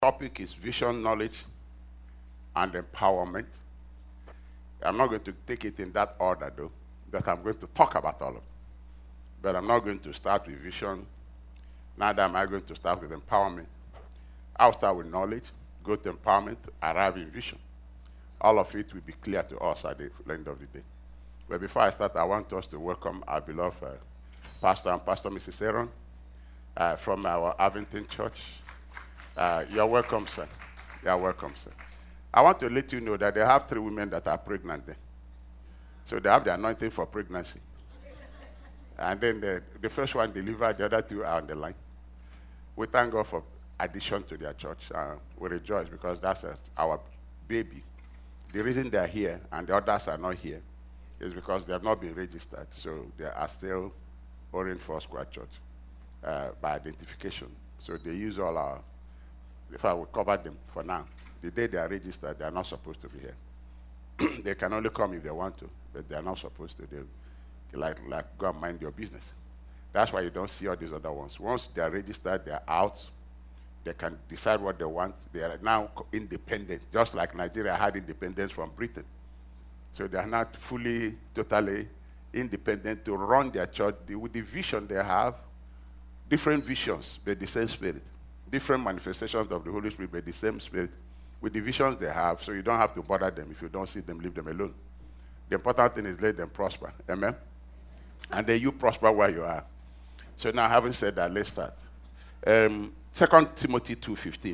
Topic is vision, knowledge, and empowerment. I'm not going to take it in that order, though, but I'm going to talk about all of it. But I'm not going to start with vision, neither am I going to start with empowerment. I'll start with knowledge, go to empowerment, arrive in vision. All of it will be clear to us at the end of the day. But before I start, I want us to welcome our beloved Pastor and Pastor Mrs. Aaron from our Avington Church. You're welcome, sir. You're welcome, sir. I want to let you know that they have 3 women that are pregnant there. So they have the anointing for pregnancy. And then the first one delivered, the other 2 are on the line. We thank God for addition to their church. We rejoice because that's our baby. The reason they're here and the others are not here is because they have not been registered. So they are still Orient Foursquare Church by identification. So they use all our, if I would cover them for now. The day they are registered, they are not supposed to be here. They can only come if they want to, but they are not supposed to. They like go and mind your business. That's why you don't see all these other ones. Once they are registered, they are out. They can decide what they want. They are now independent, just like Nigeria had independence from Britain. So they are not fully, totally independent to run their church with the vision they have. Different visions, but the same Spirit. Different manifestations of the Holy Spirit, but the same Spirit. With the visions they have, so you don't have to bother them. If you don't see them, leave them alone. The important thing is let them prosper. Amen? And then you prosper where you are. So now, having said that, let's start. 2 Timothy 2:15.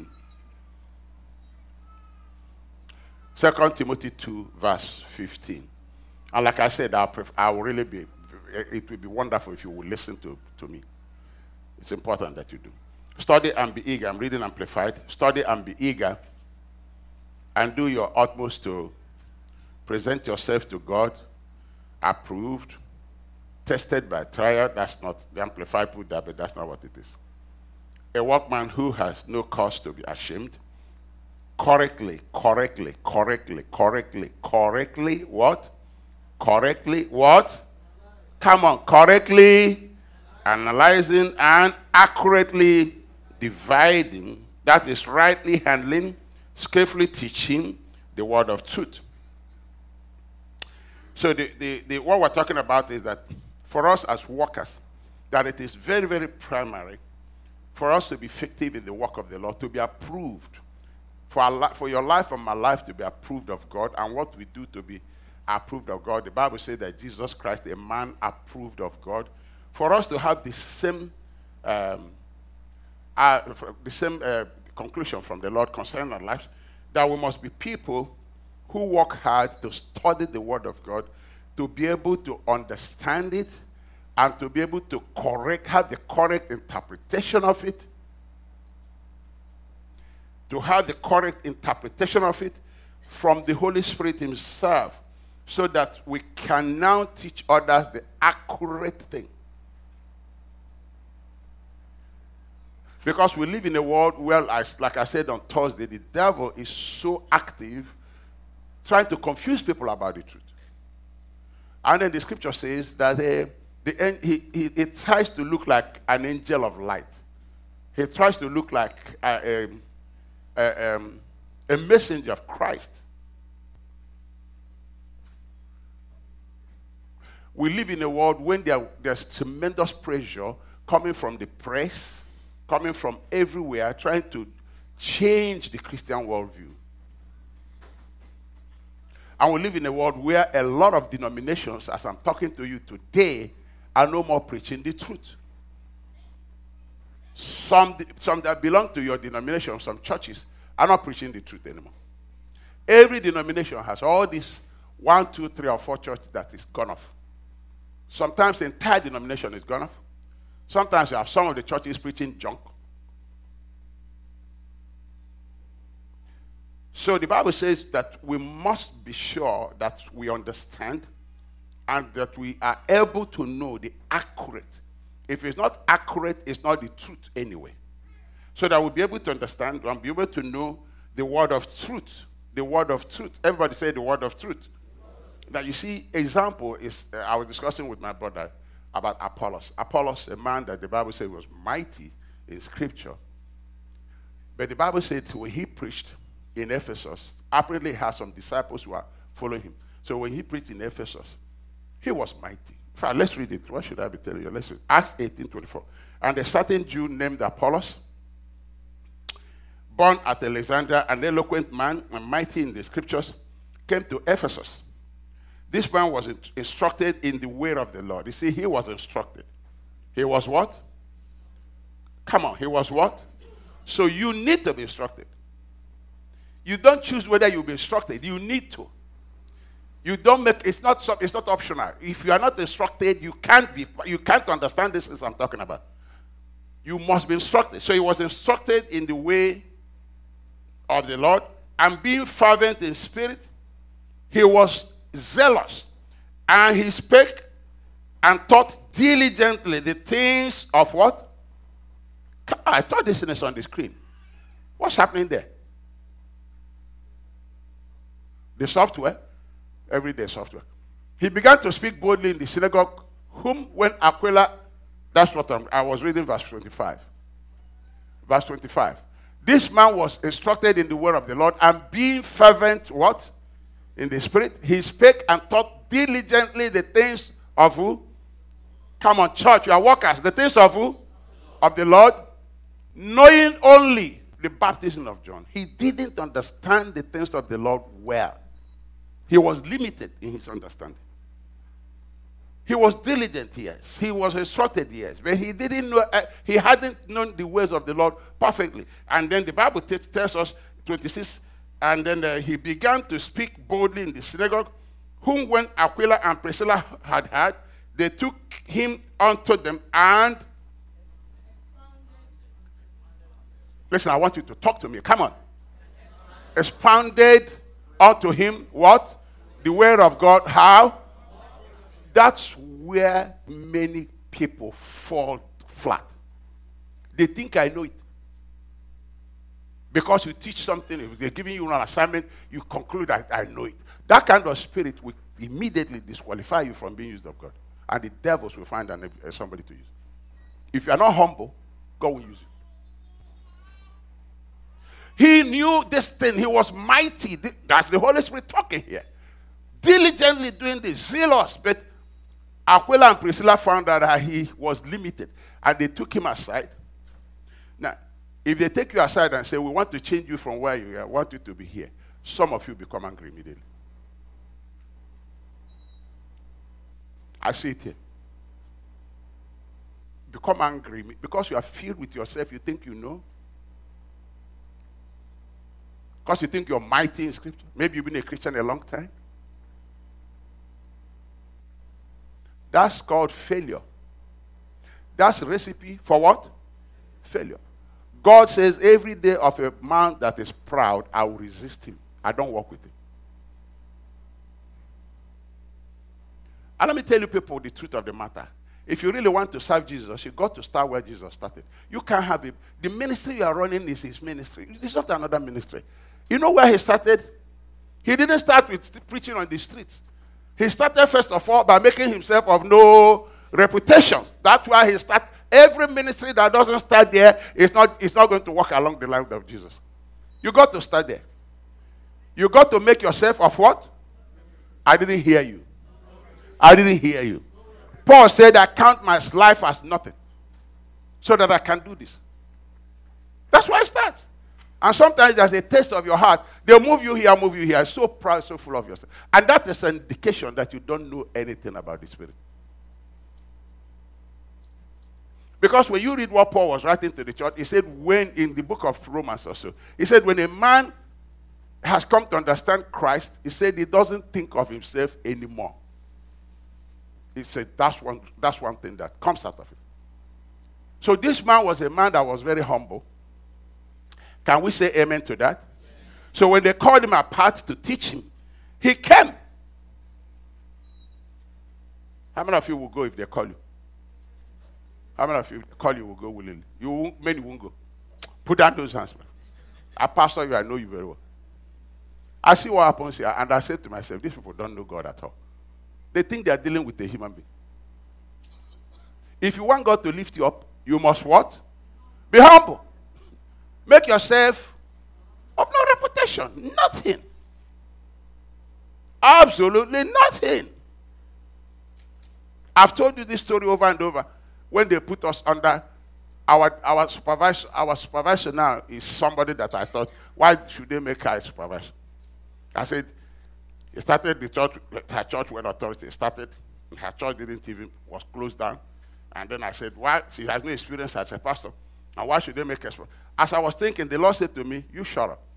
2 Timothy 2, verse 15. And like I said, I will really be, it will be wonderful if you will listen to me. It's important that you do. Study and be eager. I'm reading Amplified. Study and be eager and do your utmost to present yourself to God, approved, tested by trial. That's not, the Amplified put that, but that's not what it is. A workman who has no cause to be ashamed, correctly, what? Correctly, what? Come on, correctly analyzing and accurately dividing, that is rightly handling, skillfully teaching the word of truth. So what we're talking about is that for us as workers, that it is very, very primary for us to be effective in the work of the Lord, to be approved, for your life and my life to be approved of God, and what we do to be approved of God. The Bible says that Jesus Christ, a man approved of God, for us to have the same conclusion from the Lord concerning our lives, that we must be people who work hard to study the Word of God, to be able to understand it, and to be able to have the correct interpretation of it, to have the correct interpretation of it from the Holy Spirit himself, so that we can now teach others the accurate thing. Because we live in a world where, like I said on Thursday, the devil is so active trying to confuse people about the truth. And then the scripture says that he tries to look like an angel of light. He tries to look like a messenger of Christ. We live in a world when there's tremendous pressure coming from the press, coming from everywhere, trying to change the Christian worldview. And we live in a world where a lot of denominations, as I'm talking to you today, are no more preaching the truth. Some that belong to your denomination, some churches, are not preaching the truth anymore. Every denomination has all these 1, 2, 3, or 4 churches that is gone off. Sometimes the entire denomination is gone off. Sometimes you have some of the churches preaching junk. So the Bible says that we must be sure that we understand and that we are able to know the accurate. If it's not accurate, it's not the truth anyway. So that we'll be able to understand and be able to know the word of truth. The word of truth. Everybody say the word of truth. Now you see, example is, I was discussing with my brother about Apollos. Apollos, a man that the Bible says was mighty in scripture. But the Bible said when he preached in Ephesus, apparently he had some disciples who are following him. So when he preached in Ephesus, he was mighty. In fact, let's read it. What should I be telling you? Let's read Acts 18:24. And a certain Jew named Apollos, born at Alexandria, an eloquent man and mighty in the scriptures, came to Ephesus. This man was instructed in the way of the Lord. You see, he was instructed. He was what? Come on, he was what? So you need to be instructed. You don't choose whether you'll be instructed. You need to. You don't make it's not optional. If you are not instructed, you can't understand this as I'm talking about. You must be instructed. So he was instructed in the way of the Lord, and being fervent in spirit, he was zealous, and he spake and taught diligently the things of what? I taught this in a Sunday screen. What's happening there? The software, everyday software. He began to speak boldly in the synagogue, whom when Aquila, that's what I was reading, verse 25. Verse 25. This man was instructed in the word of the Lord, and being fervent, what? In the spirit, he spake and taught diligently the things of who? Come on, church, you are workers. The things of who? Of the Lord, knowing only the baptism of John. He didn't understand the things of the Lord well. He was limited in his understanding. He was diligent, yes. He was instructed, yes. But he didn't know, he hadn't known the ways of the Lord perfectly. And then the Bible tells us, 26, and then he began to speak boldly in the synagogue, whom when Aquila and Priscilla had heard, they took him unto them and... Listen, I want you to talk to me. Come on. Expounded unto him what? The word of God. How? That's where many people fall flat. They think I know it. Because you teach something, if they're giving you an assignment, you conclude that I know it. That kind of spirit will immediately disqualify you from being used of God. And the devils will find somebody to use. If you are not humble, God will use you. He knew this thing. He was mighty. That's the Holy Spirit talking here. Diligently doing this, zealous. But Aquila and Priscilla found out that he was limited. And they took him aside. Now, if they take you aside and say, we want to change you from where you are, we want you to be here, some of you become angry immediately. I see it here. Become angry because you are filled with yourself. You think you know. Because you think you're mighty in Scripture. Maybe you've been a Christian a long time. That's called failure. That's a recipe for what? Failure. God says every day of a man that is proud, I will resist him. I don't work with him. And let me tell you people the truth of the matter. If you really want to serve Jesus, you got to start where Jesus started. You can't have it. The ministry you are running is his ministry. It's not another ministry. You know where he started? He didn't start with preaching on the streets. He started first of all by making himself of no reputation. That's why he started. Every ministry that doesn't start there is not going to walk along the line of Jesus. You got to start there. You got to make yourself of what? I didn't hear you. I didn't hear you. Paul said, I count my life as nothing so that I can do this. That's why it starts. And sometimes there's a taste of your heart. They'll move you here, move you here. So proud, so full of yourself. And that is an indication that you don't know anything about the Spirit. Because when you read what Paul was writing to the church, he said when, in the book of Romans also, he said when a man has come to understand Christ, he said he doesn't think of himself anymore. He said that's one thing that comes out of it. So this man was a man that was very humble. Can we say amen to that? Yeah. So when they called him apart to teach him, he came. How many of you will go if they call you? How many of you call you will go willingly? Many won't go. Put down those hands, man. I pastor you, I know you very well. I see what happens here, and I said to myself, these people don't know God at all. They think they are dealing with a human being. If you want God to lift you up, you must what? Be humble. Make yourself of no reputation. Nothing. Absolutely nothing. I've told you this story over and over. When they put us under our supervisor now is somebody that I thought, why should they make her a supervisor? I said, he started the church, her church when authority started. Her church didn't even, was closed down. And then I said, why? She has no experience as a pastor. And why should they make her? As I was thinking, the Lord said to me, you shut up.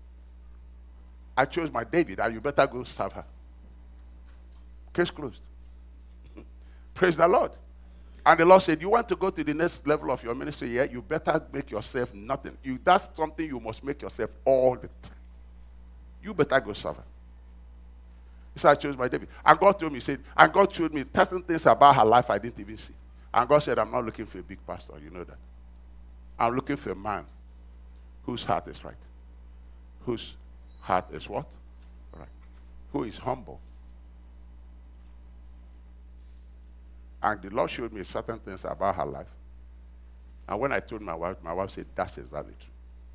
I chose my David, and you better go serve her. Case closed. Praise the Lord. And the Lord said, you want to go to the next level of your ministry? Yeah, you better make yourself nothing. That's something you must make yourself all the time. You better go serve her. He said, I chose my David. And God told me, he said, and God showed me certain things about her life I didn't even see. And God said, I'm not looking for a big pastor, you know that. I'm looking for a man whose heart is right. Whose heart is what? Right. Who is humble. And the Lord showed me certain things about her life. And when I told my wife said, that's exactly true.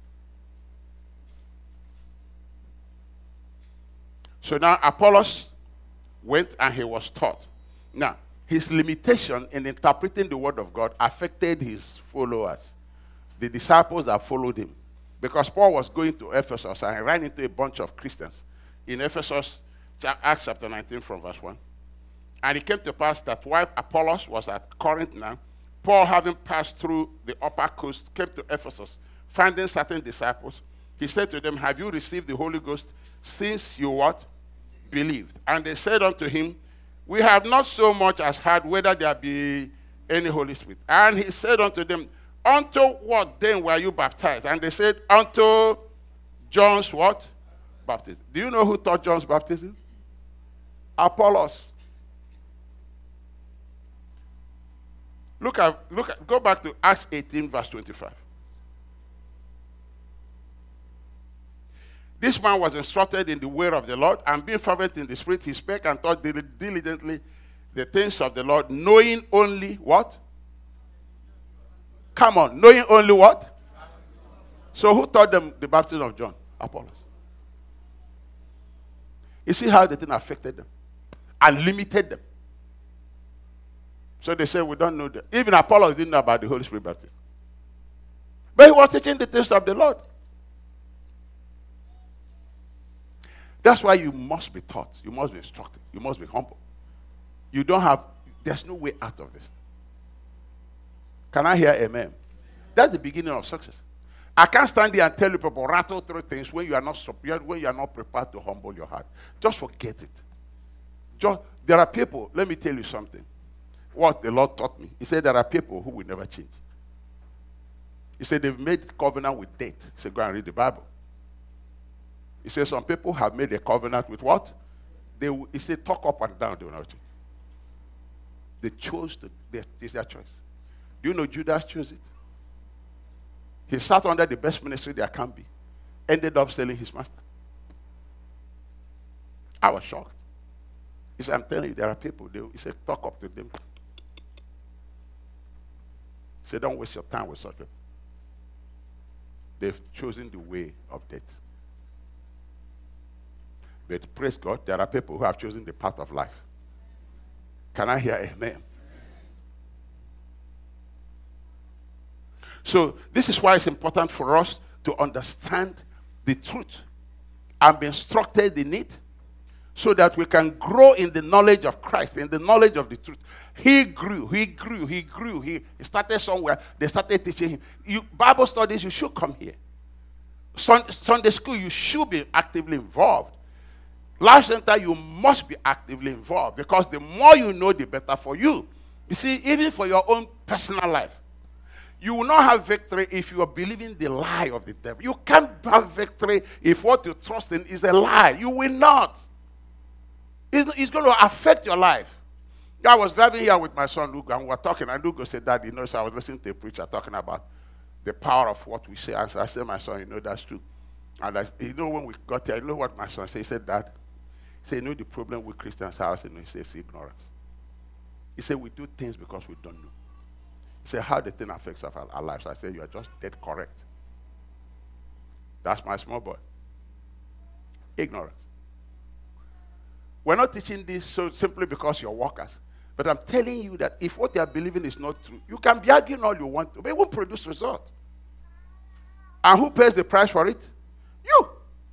So now Apollos went and he was taught. Now, his limitation in interpreting the word of God affected his followers, the disciples that followed him. Because Paul was going to Ephesus and he ran into a bunch of Christians. In Ephesus, Acts chapter 19 from verse 1. And it came to pass that while Apollos was at Corinth now, Paul, having passed through the upper coast, came to Ephesus, finding certain disciples. He said to them, have you received the Holy Ghost since you what? Believed. And they said unto him, we have not so much as heard whether there be any Holy Spirit. And he said unto them, unto what then were you baptized? And they said, unto John's what? Baptism. Do you know who taught John's baptism? Apollos. Go back to Acts 18, verse 25. This man was instructed in the way of the Lord, and being fervent in the Spirit, he spake and taught diligently the things of the Lord, knowing only what? Come on, knowing only what? So who taught them the baptism of John? Apollos. You see how the thing affected them and limited them. So they said, we don't know that. Even Apollos didn't know about the Holy Spirit baptism. But he was teaching the things of the Lord. That's why you must be taught. You must be instructed. You must be humble. You don't have, there's no way out of this. Can I hear amen? That's the beginning of success. I can't stand here and tell you people rattle through things when you are not prepared to humble your heart. Just forget it. There are people, let me tell you something. What the Lord taught me. He said there are people who will never change. He said they've made covenant with death. He said go and read the Bible. He said some people have made a covenant with what? He said talk up and down, they will not change. They chose it's their choice. Do you know Judas chose it? He sat under the best ministry there can be. Ended up selling his master. I was shocked. He said, I'm telling you, there are people. He said, talk up to them. He said, don't waste your time with such people. They've chosen the way of death. But praise God, there are people who have chosen the path of life. Can I hear amen? So this is why it's important for us to understand the truth and be instructed in it so that we can grow in the knowledge of Christ, in the knowledge of the truth. He grew. He started somewhere. They started teaching him. Bible studies, you should come here. Sunday school, you should be actively involved. Life Center, you must be actively involved because the more you know, the better for you. You see, even for your own personal life. You will not have victory if you are believing the lie of the devil. You can't have victory if what you trust in is a lie. You will not. It's going to affect your life. I was driving here with my son Luke, and we were talking, and Luke said, Dad, so I was listening to a preacher talking about the power of what we say. And so I said, my son, that's true. And when we got there, what my son said? He said, Dad, the problem with Christians, I said, no, he said, it's ignorance. He said, we do things because we don't know. He said, how the thing affects our lives. I said, you are just dead correct. That's my small boy. Ignorance. We're not teaching this so simply because you're workers. But I'm telling you that if what they are believing is not true, you can be arguing all you want to, but it won't produce result. And who pays the price for it? You.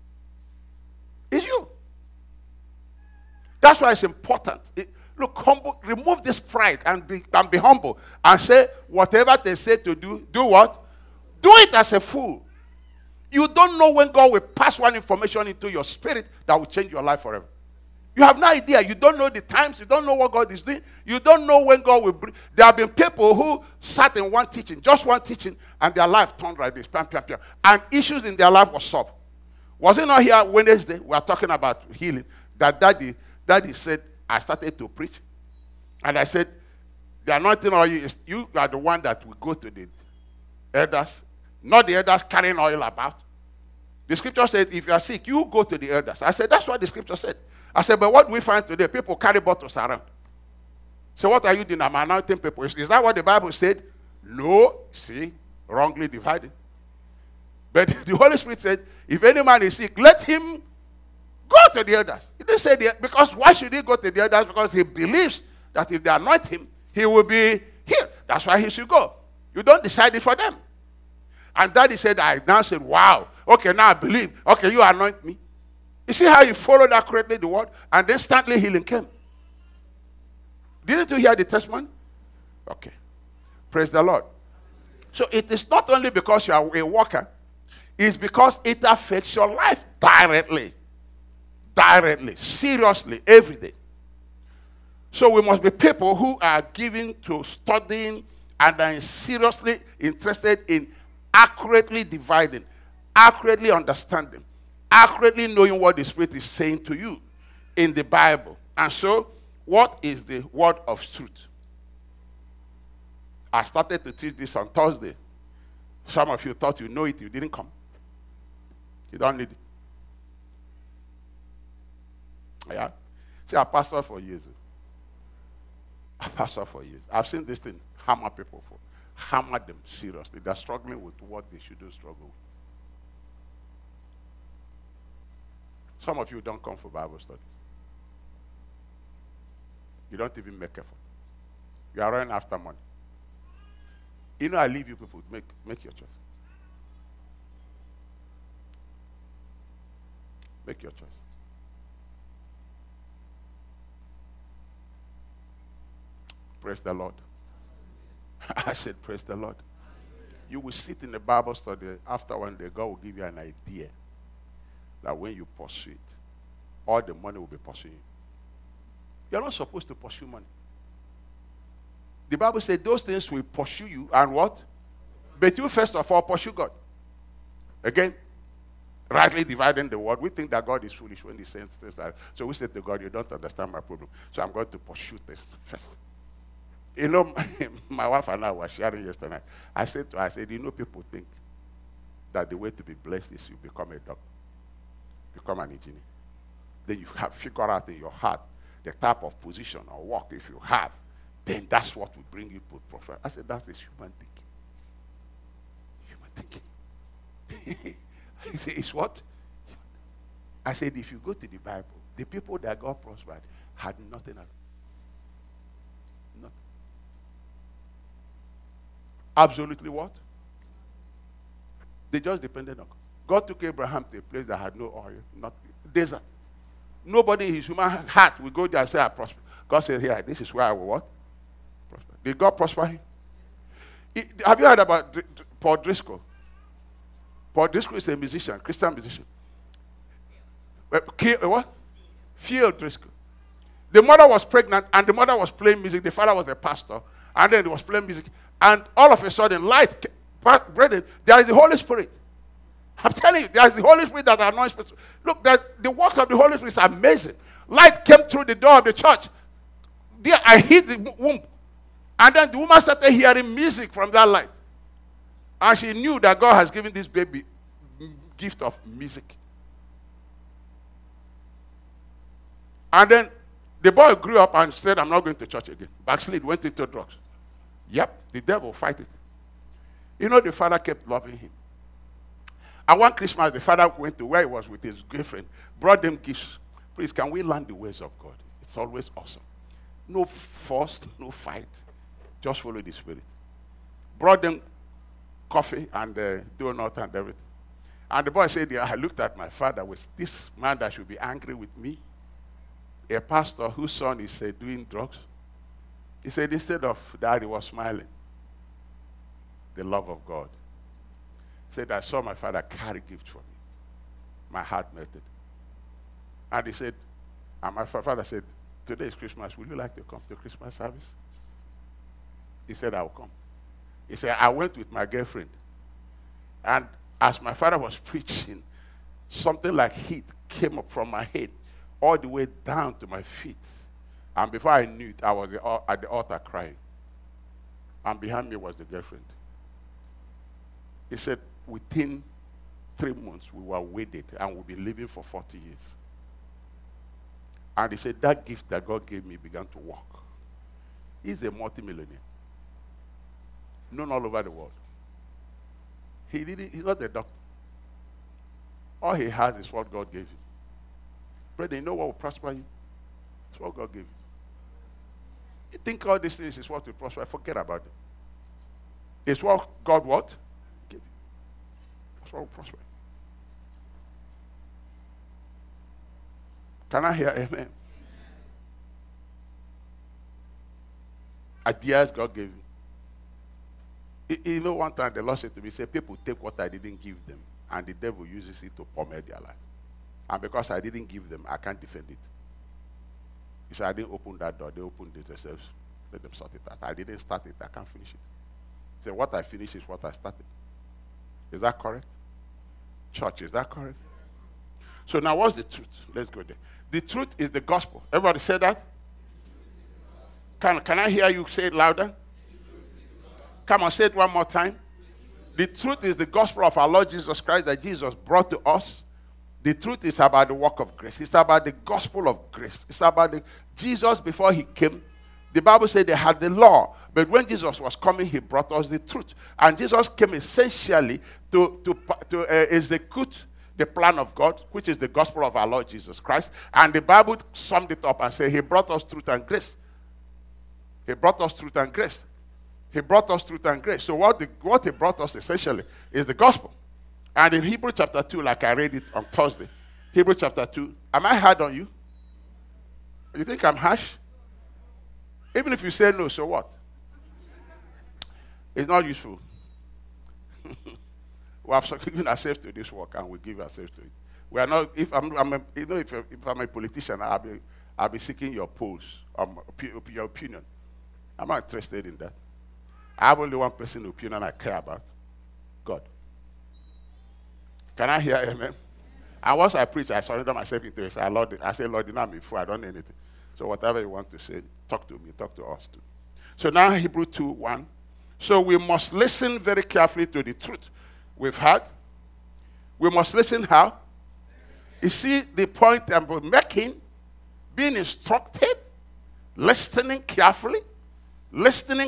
It's you. That's why it's important. Look, humble, remove this pride and be humble. And say, whatever they say to do what? Do it as a fool. You don't know when God will pass one information into your spirit that will change your life forever. You have no idea. You don't know the times. You don't know what God is doing. You don't know when God will bring. There have been people who sat in one teaching, just one teaching, and their life turned like this. Pam, pam, pam, and issues in their life were solved. Was it not here Wednesday? We are talking about healing. That daddy said, I started to preach. And I said, the anointing oil is, you are the one that will go to the elders, not the elders carrying oil about. The scripture said, if you are sick, you go to the elders. I said, that's what the scripture said. I said, but what do we find today? People carry bottles around. So what are you doing? I'm anointing people. Is that what the Bible said? No. See, wrongly divided. But the Holy Spirit said, if any man is sick, let him go to the elders. He didn't say that, because why should he go to the elders? Because he believes that if they anoint him, he will be healed. That's why he should go. You don't decide it for them. And daddy said, I now said, wow. Okay, now I believe. Okay, you anoint me. You see how you followed accurately the word? And then instantly healing came. Didn't you hear the testimony? Okay. Praise the Lord. So it is not only because you are a worker, it's because it affects your life directly. Directly, seriously, every day. So we must be people who are given to studying and are seriously interested in accurately dividing, accurately understanding, accurately knowing what the Spirit is saying to you in the Bible. And so, what is the word of truth? I started to teach this on Thursday. Some of you thought you know it, you didn't come. You don't need it. Yeah? See, I pastored for years. I pastored for years. I've seen this thing hammer people for. Hammer them seriously. They're struggling with what they shouldn't struggle with. Some of you don't come for Bible studies. You don't even make effort. You are running after money. You know, I leave you people. Make your choice. Make your choice. Praise the Lord. I said, praise the Lord. You will sit in a Bible study. After one day, God will give you an idea that when you pursue it, all the money will be pursuing you. You're not supposed to pursue money. The Bible said those things will pursue you and what? But you first of all pursue God. Again, rightly dividing the word. We think that God is foolish when he says things like that. So we say to God, you don't understand my problem. So I'm going to pursue this first. You know, my wife and I were sharing yesterday. I said to her, you know, people think that the way to be blessed is you become a doctor, become an engineer. Then you have figure out in your heart the type of position or work if you have, then that's what will bring you to prosperity. I said, that is human thinking. Human thinking. He said, it's what? I said, if you go to the Bible, the people that God prospered had nothing at all. Nothing. Absolutely what? They just depended on God. God took Abraham to a place that had no oil, not desert. Nobody in his human heart will go there and say, I prosper. God said, here, this is where I will what? Prosper. Did God prosper him? Have you heard about Paul Driscoll? Paul Driscoll is a musician, Christian musician. What? Phil Driscoll. The mother was pregnant and the mother was playing music. The father was a pastor. And then he was playing music. And all of a sudden, light, brethren, there is the Holy Spirit. I'm telling you, there is the Holy Spirit that anoints people. Look, the works of the Holy Spirit is amazing. Light came through the door of the church. There, I hit the womb. And then the woman started hearing music from that light. And she knew that God has given this baby gift of music. And then the boy grew up and said, I'm not going to church again. Backslid, went into drugs. Yep, the devil fight it. You know, the father kept loving him. And one Christmas, the father went to where he was with his girlfriend, brought them gifts. Please, can we learn the ways of God? It's always awesome. No force, no fight. Just follow the Spirit. Brought them coffee and donut and everything. And the boy said, yeah, I looked at my father. Was this man that should be angry with me? A pastor whose son is doing drugs? He said, instead of that, he was smiling. The love of God. He said, I saw my father carry gift for me. My heart melted. And he said, and my father said, today is Christmas. Would you like to come to Christmas service? He said, I will come. He said, I went with my girlfriend. And as my father was preaching, something like heat came up from my head all the way down to my feet. And before I knew it, I was at the altar crying. And behind me was the girlfriend. He said, within 3 months, we were wedded and we've been living for 40 years. And he said, that gift that God gave me began to work. He's a multimillionaire. Known all over the world. He's not a doctor. All he has is what God gave him. Brother, you know what will prosper you? It's what God gave you. You think all these things is what will prosper? Forget about it. It's what God what? Gave you. That's what will prosper you. Can I hear amen? Ideas God gave you. You know, one time the Lord said to me, he said, people take what I didn't give them, and the devil uses it to pommel their life. And because I didn't give them, I can't defend it. He said, I didn't open that door. They opened it themselves. Let them sort it out. I didn't start it. I can't finish it. He said, what I finish is what I started. Is that correct? Church, is that correct? So now what's the truth? Let's go there. The truth is the gospel. Everybody say that? Can I hear you say it louder? Come on, say it one more time. The truth is the gospel of our Lord Jesus Christ that Jesus brought to us. The truth is about the work of grace. It's about the gospel of grace. It's about Jesus before he came. The Bible said they had the law. But when Jesus was coming, he brought us the truth. And Jesus came essentially to execute the plan of God, which is the gospel of our Lord Jesus Christ. And the Bible summed it up and said he brought us truth and grace. He brought us truth and grace. He brought us truth and grace. So what he brought us essentially is the gospel. And in Hebrews chapter 2, like I read it on Thursday, Hebrews chapter 2, am I hard on you? You think I'm harsh? Even if you say no, so what? It's not useful. We have given ourselves to this work and we give ourselves to it. We are not, if I'm a politician, I'll be seeking your polls, your opinion. I'm not interested in that. I have only one person's opinion I care about. God. Can I hear amen? And once I preach, I surrender myself into it. I say, Lord, you know I'm a fool. I don't know anything. So whatever you want to say, talk to me, talk to us too. So now Hebrews 2:1. So we must listen very carefully to the truth we've heard. We must listen how? You see the point I'm making? Being instructed, listening carefully, listening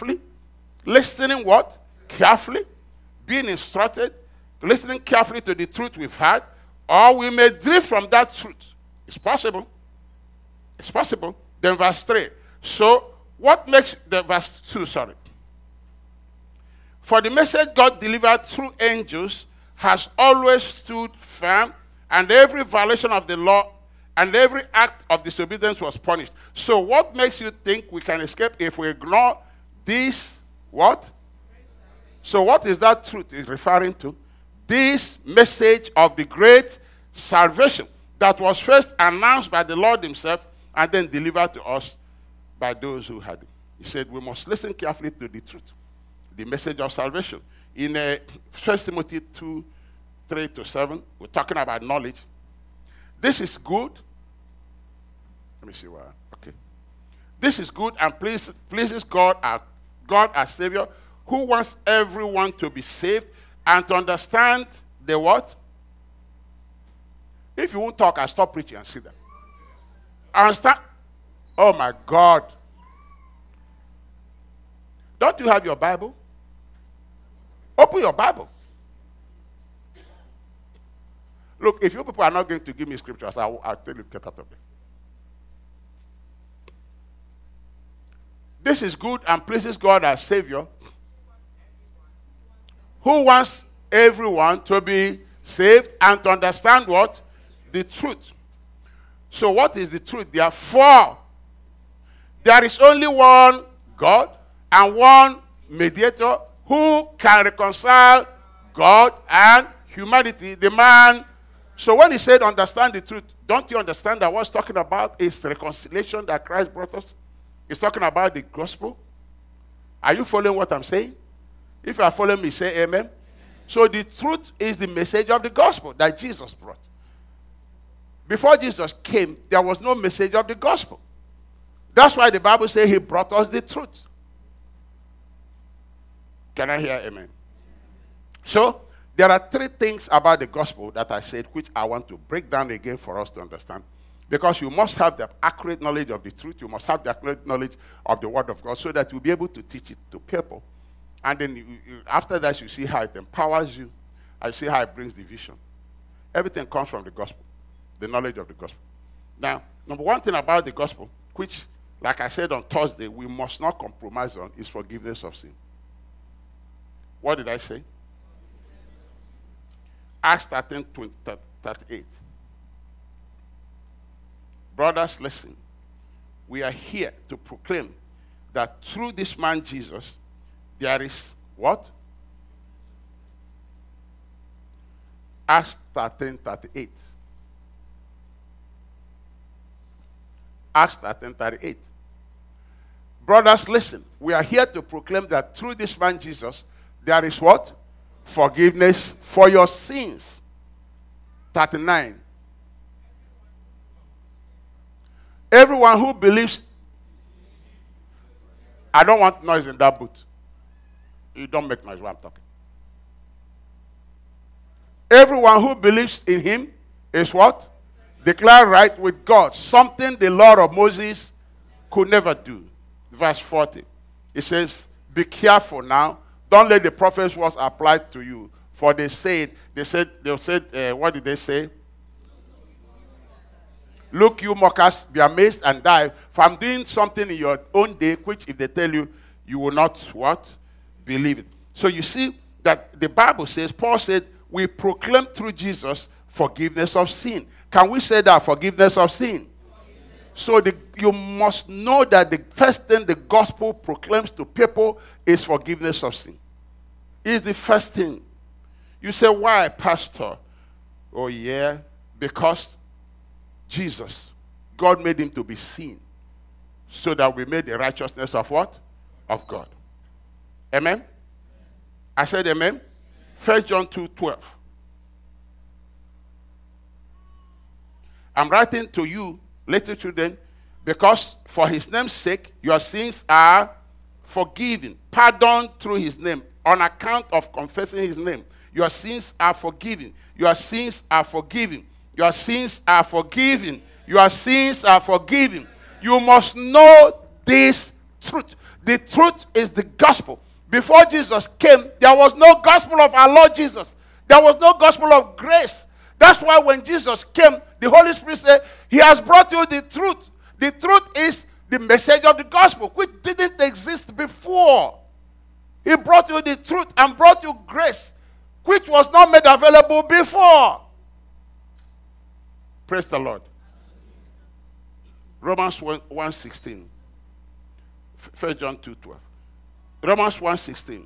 what? Carefully, being instructed, listening carefully to the truth we've heard, or we may drift from that truth. It's possible. It's possible. Then verse 3. So, what makes the verse 2, sorry. For the message God delivered through angels has always stood firm, and every violation of the law and every act of disobedience was punished. So what makes you think we can escape if we ignore this, what? So what is that truth is referring to? This message of the great salvation that was first announced by the Lord himself and then delivered to us by those who had it. He said we must listen carefully to the truth, the message of salvation. In 1 Timothy 2:3-7, we're talking about knowledge. This is good. Let me see why. Okay. This is good and pleases God our Savior, who wants everyone to be saved and to understand the what? If you won't talk, I'll stop preaching and sit down. Understand? Oh my God. Don't you have your Bible? Open your Bible. Look, if you people are not going to give me scriptures, I'll tell you, get out of there. This is good and pleases God as Savior, who wants everyone to be saved and to understand what? The truth. So what is the truth? Therefore, there is only one God and one mediator who can reconcile God and humanity, the man. So when he said understand the truth, don't you understand that what's talking about is the reconciliation that Christ brought us? He's talking about the gospel. Are you following what I'm saying? If you are following me, say amen. So the truth is the message of the gospel that Jesus brought. Before Jesus came, there was no message of the gospel. That's why the Bible says he brought us the truth. Can I hear amen? So there are three things about the gospel that I said which I want to break down again for us to understand. Because you must have the accurate knowledge of the truth. You must have the accurate knowledge of the word of God so that you'll be able to teach it to people. And then after that, you see how it empowers you. And you see how it brings division. Everything comes from the gospel, the knowledge of the gospel. Now, number one thing about the gospel, which, like I said on Thursday, we must not compromise on, is forgiveness of sin. What did I say? Acts 13:38. Brothers, listen. We are here to proclaim that through this man Jesus, there is what? Acts 13:38. Acts 13:38. Brothers, listen. We are here to proclaim that through this man Jesus, there is what? Forgiveness for your sins. 39. Everyone who believes. I don't want noise in that booth. You don't make noise when I'm talking. Everyone who believes in him is what? Declared right with God. Something the law of Moses could never do. Verse 40. It says, be careful now. Don't let the prophet's words apply to you. For they said, what did they say? Look, you mockers, be amazed and die. For I'm doing something in your own day, which if they tell you, you will not what? Believe it. So you see that the Bible says, Paul said, we proclaim through Jesus forgiveness of sin. Can we say that forgiveness of sin? So you must know that the first thing the gospel proclaims to people is forgiveness of sin. It's the first thing. You say, why, Pastor? Oh, yeah, because Jesus, God made him to be sin so that we made the righteousness of what? Of God. Amen? I said amen. 1 John 2:12. I'm writing to you, little children, because for his name's sake, your sins are forgiven, pardoned through his name, on account of confessing his name. Your sins are forgiven. Your sins are forgiven. Your sins are forgiven. Your sins are forgiven. You must know this truth. The truth is the gospel. Before Jesus came, there was no gospel of our Lord Jesus. There was no gospel of grace. That's why when Jesus came, the Holy Spirit said, he has brought you the truth. The truth is the message of the gospel, which didn't exist before. He brought you the truth and brought you grace, which was not made available before. Praise the Lord. Romans 1:16. 1 John 2:12. Romans 1:16.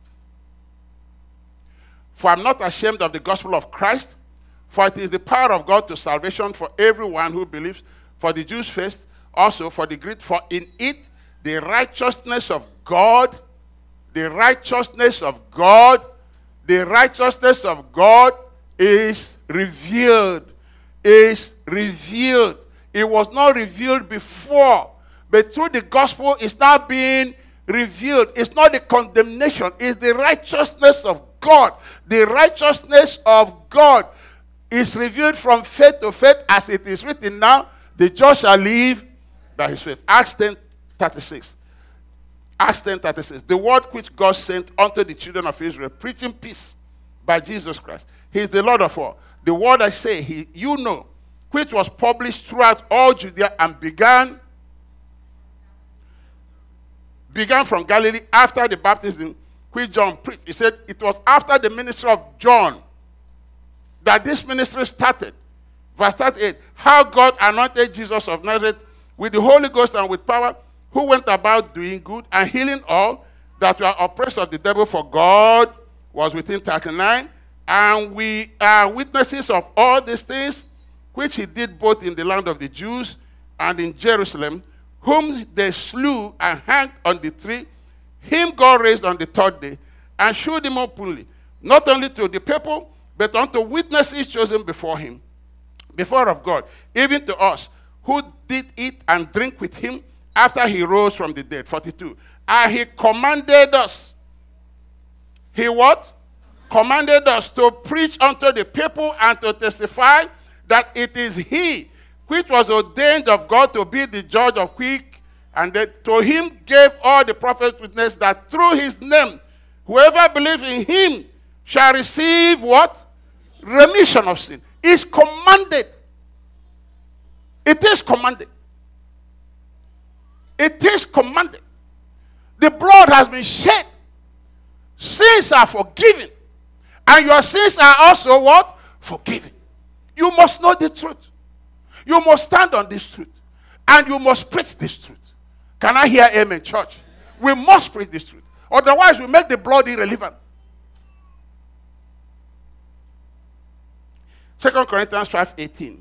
For I'm not ashamed of the gospel of Christ, for it is the power of God to salvation for everyone who believes, for the Jews first, also for the Greek, for in it the righteousness of God, the righteousness of God, the righteousness of God is revealed. Is revealed. It was not revealed before, but through the gospel it's now being revealed. It's not the condemnation, it's the righteousness of God. The righteousness of God is revealed from faith to faith, as it is written now, the just shall live by his faith. Acts 10:36. Acts 10:36. The word which God sent unto the children of Israel, preaching peace by Jesus Christ. He is the Lord of all. The word I say, which was published throughout all Judea and began from Galilee after the baptism which John preached. He said it was after the ministry of John that this ministry started. Verse 38, how God anointed Jesus of Nazareth with the Holy Ghost and with power, who went about doing good and healing all that were oppressed of the devil, for God was within. 39. And we are witnesses of all these things which he did both in the land of the Jews and in Jerusalem, whom they slew and hanged on the tree. Him God raised on the third day and showed him openly, not only to the people, but unto witnesses chosen before him, before of God, even to us, who did eat and drink with him after he rose from the dead. 42. And he commanded us. He what? Commanded us to preach unto the people and to testify that it is he which was ordained of God to be the judge of quick, and that to him gave all the prophets witness that through his name, whoever believes in him shall receive what? Remission of sin. It's commanded. It is commanded. It is commanded. The blood has been shed. Sins are forgiven. And your sins are also what? Forgiven. You must know the truth. You must stand on this truth. And you must preach this truth. Can I hear amen, church? We must preach this truth. Otherwise, we make the blood irrelevant. 2 Corinthians 5:18.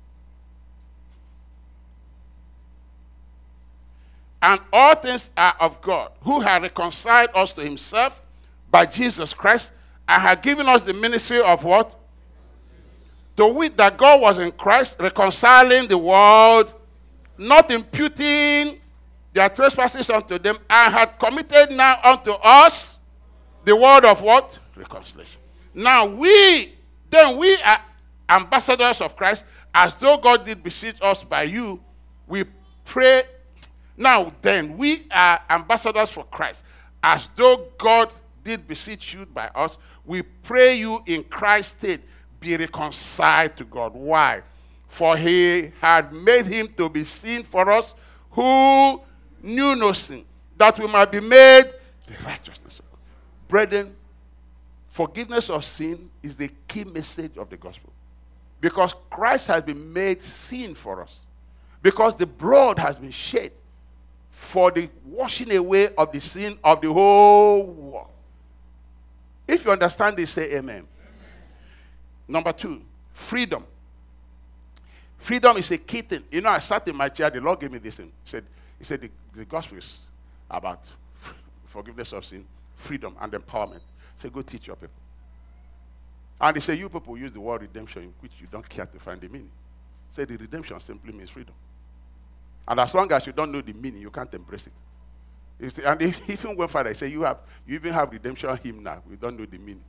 And all things are of God, who has reconciled us to himself by Jesus Christ, and has given us the ministry of what? To wit, that God was in Christ, reconciling the world, not imputing their trespasses unto them, and hath committed now unto us the word of what? Reconciliation. Now we are ambassadors of Christ, as though God did beseech us by you. We pray. Now then, we are ambassadors for Christ, as though God did beseech you by us. We pray you in Christ's stead, be reconciled to God. Why? For he had made him to be sin for us who knew no sin, that we might be made the righteousness of God. Brethren, forgiveness of sin is the key message of the gospel. Because Christ has been made sin for us. Because the blood has been shed for the washing away of the sin of the whole world. If you understand this, say amen. Amen. Number 2, freedom. Freedom is a key thing. You know, I sat in my chair, the Lord gave me this thing. He said the gospel is about forgiveness of sin, freedom, and empowerment. He said, go teach your people. And he said, you people use the word redemption, which you don't care to find the meaning. He said, the redemption simply means freedom. And as long as you don't know the meaning, you can't embrace it. And if even went further, he said, you even have redemption hymn now. We don't know the meaning.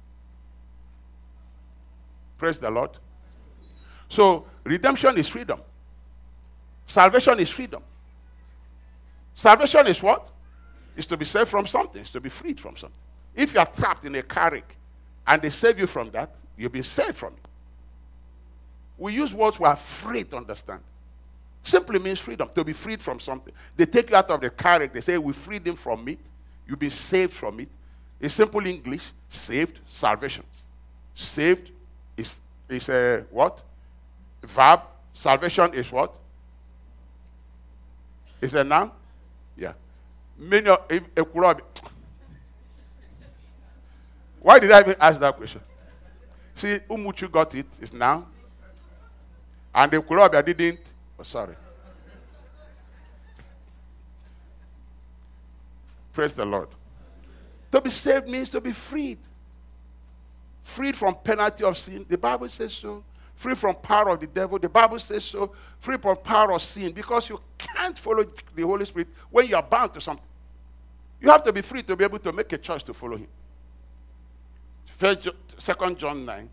Praise the Lord. So, redemption is freedom. Salvation is freedom. Salvation is what? It's to be saved from something. It's to be freed from something. If you are trapped in a car wreck and they save you from that, you'll be saved from it. We use words we are afraid to understand. Simply means freedom, to be freed from something. They take you out of the car wreck. They say, we freed him from it. You'll be saved from it. It's simple English. Saved, salvation. Saved is a what? Verb. Salvation is what? Is a noun? Yeah. Why did I even ask that question? See, Umuchu got it. It's noun. And the Kurobia didn't. Oh, sorry. Praise the Lord. To be saved means to be freed. Freed from penalty of sin. The Bible says so. Free from power of the devil. The Bible says so. Free from power of sin. Because you can't follow the Holy Spirit when you are bound to something. You have to be free to be able to make a choice to follow him. 2 John 9.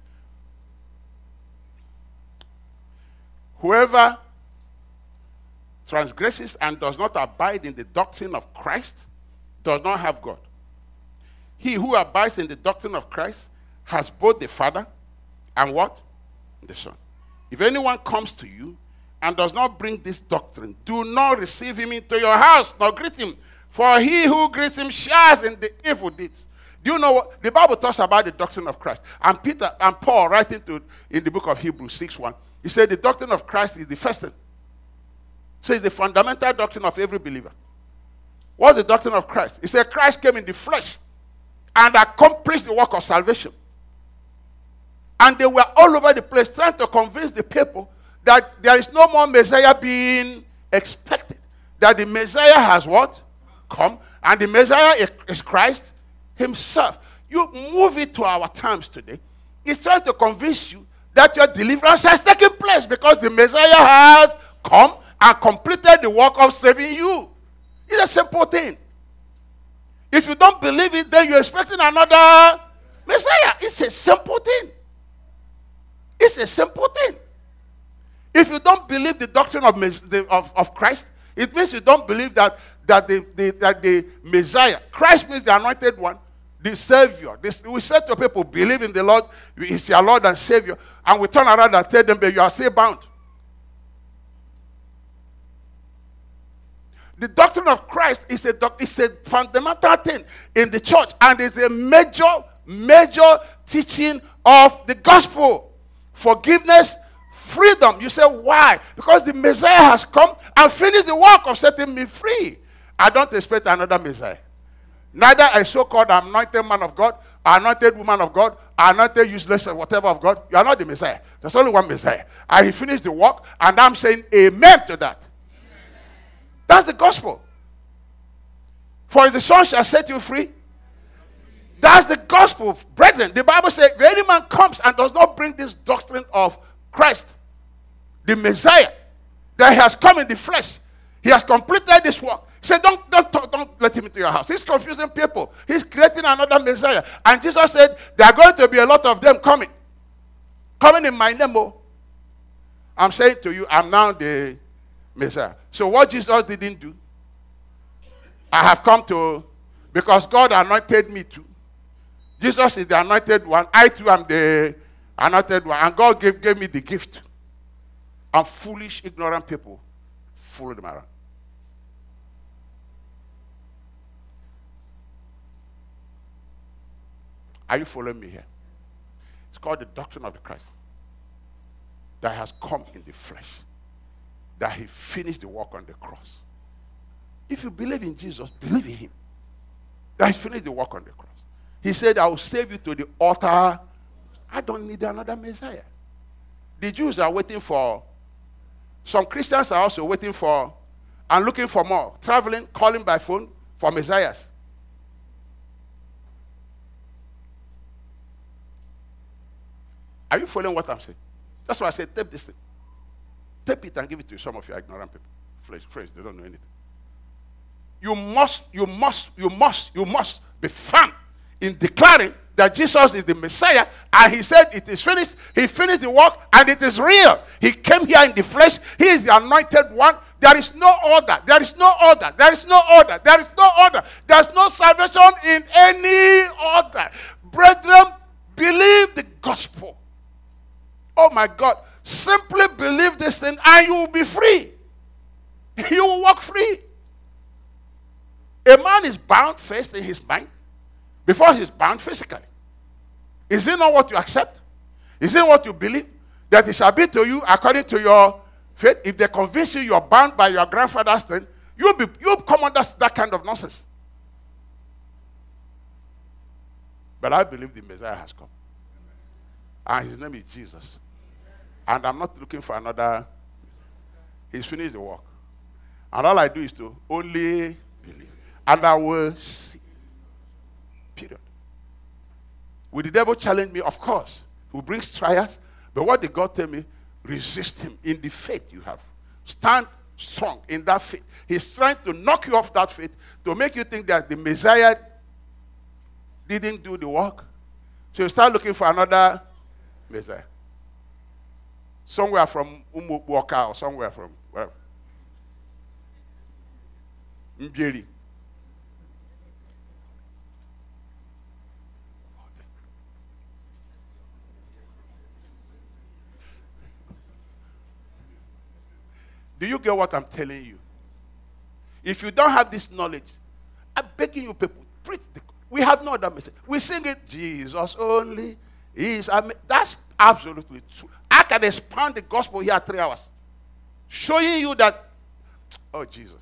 Whoever transgresses and does not abide in the doctrine of Christ does not have God. He who abides in the doctrine of Christ has both the Father and what? The Son. If anyone comes to you and does not bring this doctrine, do not receive him into your house, nor greet him. For he who greets him shares in the evil deeds. Do you know what? The Bible talks about the doctrine of Christ. And Peter and Paul writing in the book of Hebrews 6:1, he said the doctrine of Christ is the first thing. So it's the fundamental doctrine of every believer. What's the doctrine of Christ? He said Christ came in the flesh and accomplished the work of salvation. And they were all over the place trying to convince the people that there is no more Messiah being expected. That the Messiah has what? Come. And the Messiah is Christ himself. You move it to our times today. He's trying to convince you that your deliverance has taken place because the Messiah has come and completed the work of saving you. It's a simple thing. If you don't believe it, then you're expecting another Messiah. It's a simple thing. It's a simple thing. If you don't believe the doctrine of Christ, it means you don't believe that the Messiah, Christ means the anointed one, the Savior. We said to people, believe in the Lord, He's your Lord and Savior, and we turn around and tell them, but you are still bound. The doctrine of Christ is a fundamental thing in the church, and it's a major teaching of the gospel. Forgiveness, freedom. You say, why? Because the Messiah has come and finished the work of setting me free. I don't expect another Messiah. Neither a so-called anointed man of God, anointed woman of God, anointed useless or whatever of God. You are not the Messiah. There's only one Messiah. And he finished the work, and I'm saying amen to that. Amen. That's the gospel. For if the Son shall set you free, that's the gospel, brethren. The Bible says, if any man comes and does not bring this doctrine of Christ, the Messiah, that he has come in the flesh, he has completed this work. He said, don't let him into your house. He's confusing people. He's creating another Messiah. And Jesus said, there are going to be a lot of them coming in my name. Oh. I'm saying to you, I'm now the Messiah. So what Jesus didn't do, I have come to, because God anointed me too. Jesus is the anointed one. I too am the anointed one. And God gave me the gift. And foolish, ignorant people follow them around. Are you following me here? It's called the doctrine of the Christ. That has come in the flesh. That he finished the work on the cross. If you believe in Jesus, believe in him. That he finished the work on the cross. He said, I will save you to the altar. I don't need another Messiah. The Jews are waiting for, some Christians are also waiting for, and looking for more, traveling, calling by phone for Messiahs. Are you following what I'm saying? That's why I said, tape this thing. Tape it and give it to some of your ignorant people. Friends, they don't know anything. You must be firm in declaring that Jesus is the Messiah, and he said it is finished. He finished the work, and it is real. He came here in the flesh. He is the anointed one. There is no order. There is no order. There is no order. There is no order. There is no salvation in any order. Brethren, believe the gospel. Oh my God. Simply believe this thing, and you will be free. You will walk free. A man is bound first in his mind before he's bound physically. Is it not what you accept? Is it what you believe? That it shall be to you according to your faith. If they convince you you're bound by your grandfather's thing, you'll come under that kind of nonsense. But I believe the Messiah has come. And his name is Jesus. And I'm not looking for another. He's finished the work. And all I do is to only believe. And I will see. Period. Will the devil challenge me? Of course. He will bring trials. But what did God tell me? Resist him in the faith you have. Stand strong in that faith. He's trying to knock you off that faith to make you think that the Messiah didn't do the work. So you start looking for another Messiah. Somewhere from Umubuoka or somewhere from wherever. Mbieri. Do you get what I'm telling you? If you don't have this knowledge, I'm begging you people, preach we have no other message. We sing it, Jesus only is. That's absolutely true. I can expand the gospel here 3 hours. Showing you that, oh Jesus.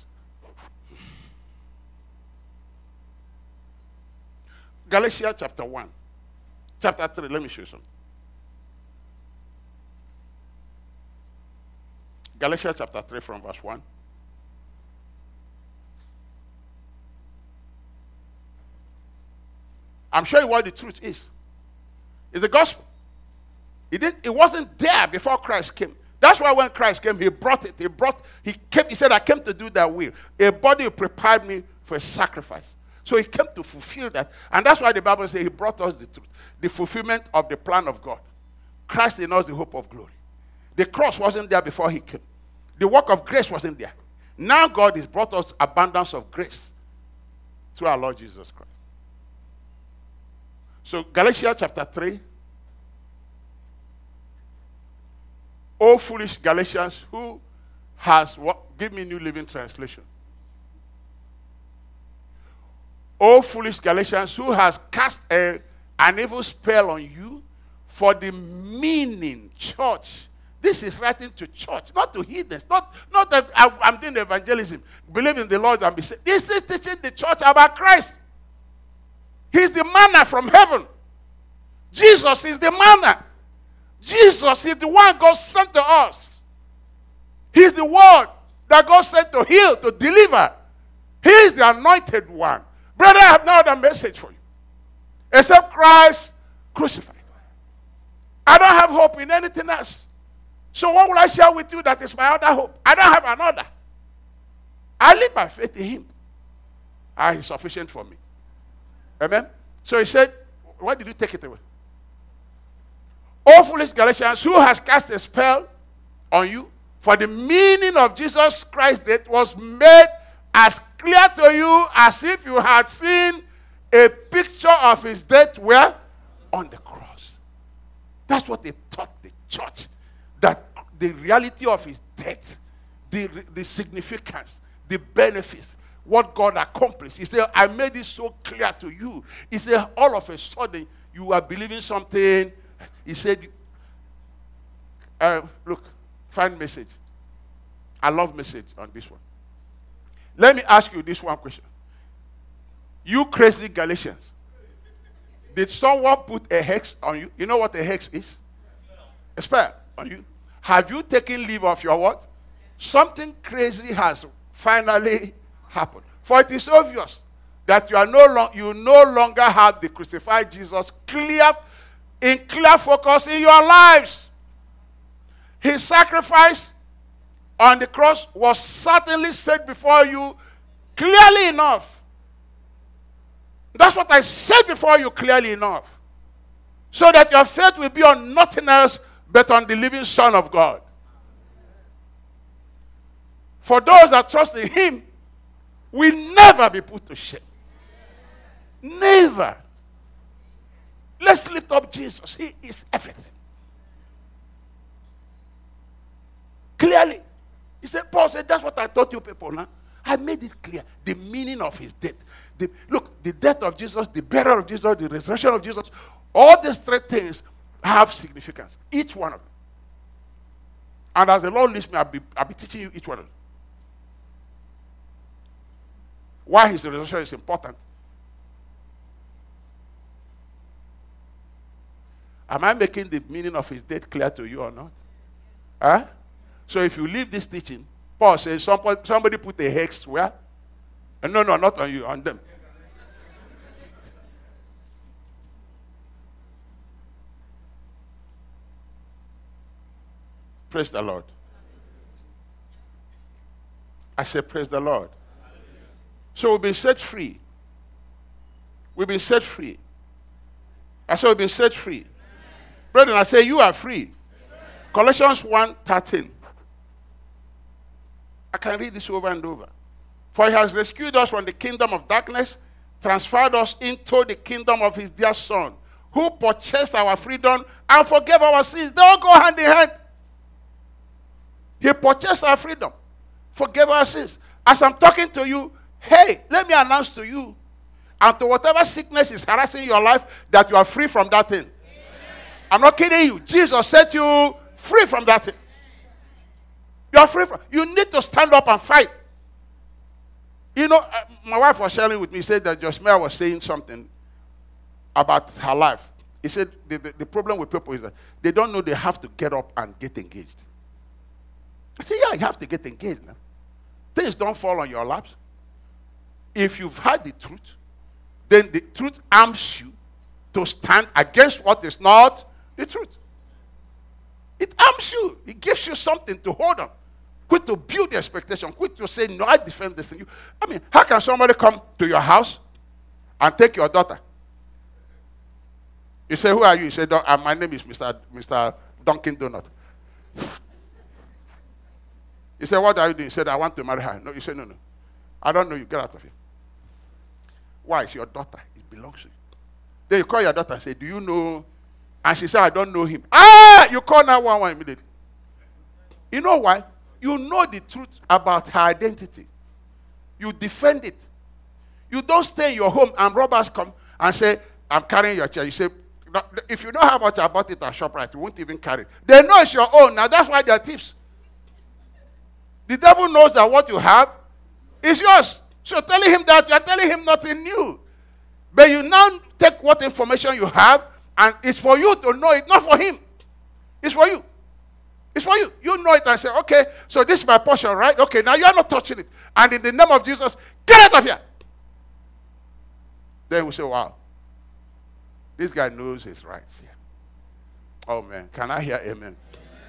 Galatians chapter 1. Chapter 3, let me show you something. Galatians chapter 3 from verse 1. I'm showing you what the truth is. It's the gospel. It wasn't there before Christ came. That's why when Christ came, he brought it. He said, I came to do that will. A body prepared me for a sacrifice. So he came to fulfill that. And that's why the Bible says he brought us the truth. The fulfillment of the plan of God. Christ in us the hope of glory. The cross wasn't there before he came. The work of grace wasn't there. Now God has brought us abundance of grace through our Lord Jesus Christ. So Galatians chapter 3. O foolish Galatians, who has what? Give me New Living Translation. O foolish Galatians, who has cast an evil spell on you for the meaning, church. This is writing to church, not to heathens. Not that I'm doing evangelism. Believe in the Lord and be saved. This is teaching the church about Christ. He's the manna from heaven. Jesus is the manna. Jesus is the one God sent to us. He's the one that God sent to heal, to deliver. He is the anointed one. Brother, I have no other message for you except Christ crucified. I don't have hope in anything else. So what will I share with you that is my other hope? I don't have another. I live by faith in him. He's sufficient for me. Amen? So he said, why did you take it away? O foolish Galatians, who has cast a spell on you? For the meaning of Jesus Christ that was made as clear to you as if you had seen a picture of his death where? On the cross. That's what they taught the church. That the reality of his death, the significance, the benefits, what God accomplished. He said, I made it so clear to you. He said, all of a sudden, you are believing something. He said, look, find message. I love message on this one. Let me ask you this one question. You crazy Galatians. Did someone put a hex on you? You know what a hex is? A spell on you. Have you taken leave of your what? Something crazy has finally happened. For it is obvious that you no longer have the crucified Jesus in clear focus in your lives. His sacrifice on the cross was certainly set before you clearly enough. That's what I said before you clearly enough. So that your faith will be on nothing else but on the living Son of God. For those that trust in him will never be put to shame. Never. Let's lift up Jesus. He is everything. Clearly. Paul said, that's what I taught you people now. I made it clear. The meaning of his death. Look, the death of Jesus, the burial of Jesus, the resurrection of Jesus, all these three things have significance. Each one of them. And as the Lord leads me, I'll be teaching you each one of them. Why his resurrection is important. Am I making the meaning of his death clear to you or not? Huh? So if you leave this teaching, Paul says somebody put a hex where? No, not on you, on them. Praise the Lord. I say praise the Lord. So we've been set free. We've been set free. I said we've been set free. Brethren, I say you are free. Colossians 1:13. I can read this over and over. For he has rescued us from the kingdom of darkness, transferred us into the kingdom of his dear Son, who purchased our freedom and forgave our sins. They all go hand in hand. He purchased our freedom. forgave our sins. As I'm talking to you, hey, let me announce to you, and to whatever sickness is harassing your life, that you are free from that thing. Amen. I'm not kidding you. Jesus set you free from that thing. You are free from. You need to stand up and fight. You know, my wife was sharing with me, said that Josmea was saying something about her life. He said the problem with people is that they don't know they have to get up and get engaged. I said, yeah, you have to get engaged now. Things don't fall on your laps. If you've heard the truth, then the truth arms you to stand against what is not the truth. It arms you. It gives you something to hold on. Quit to build the expectation. Quit to say, no, I defend this thing. I mean, how can somebody come to your house and take your daughter? You say, who are you? You say, my name is Mr. Dunkin' Donut. You say, what are you doing? He said, I want to marry her. No, you say, no. I don't know you. Get out of here. Why? It's your daughter. It belongs to you. Then you call your daughter and say, do you know? And she said, I don't know him. You call 911 immediately. You know why? You know the truth about her identity. You defend it. You don't stay in your home and robbers come and say, I'm carrying your chair. You say, no, if you know how much I bought it at ShopRite, you won't even carry it. They know it's your own. Now that's why they're thieves. The devil knows that what you have is yours. So telling him that, you're telling him nothing new. But you now take what information you have, and it's for you to know it, not for him. It's for you. It's for you. You know it and say, okay, so this is my portion, right? Okay, now you're not touching it. And in the name of Jesus, get out of here. Then we say, wow, this guy knows his rights here. Oh, man. Can I hear amen? Amen.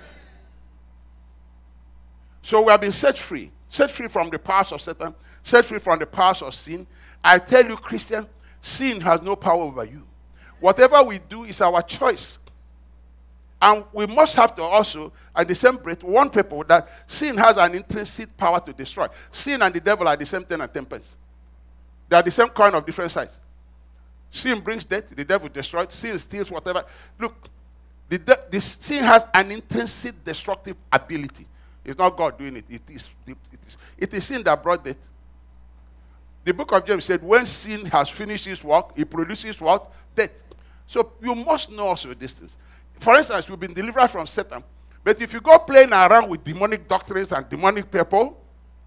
So we have been set free from the powers of Satan, set free from the powers of sin. I tell you, Christian, sin has no power over you. Whatever we do is our choice. And we must have to also, at the same breath, warn people that sin has an intrinsic power to destroy. Sin and the devil are the same thing and 10 pence. They are the same coin of different sides. Sin brings death, the devil destroys, sin steals whatever. Look, the sin has an intrinsic destructive ability. It's not God doing it. It is sin that brought death. The book of James said, when sin has finished its work, it produces what? Death. So you must know also these things. For instance, we've been delivered from Satan. But if you go playing around with demonic doctrines and demonic people,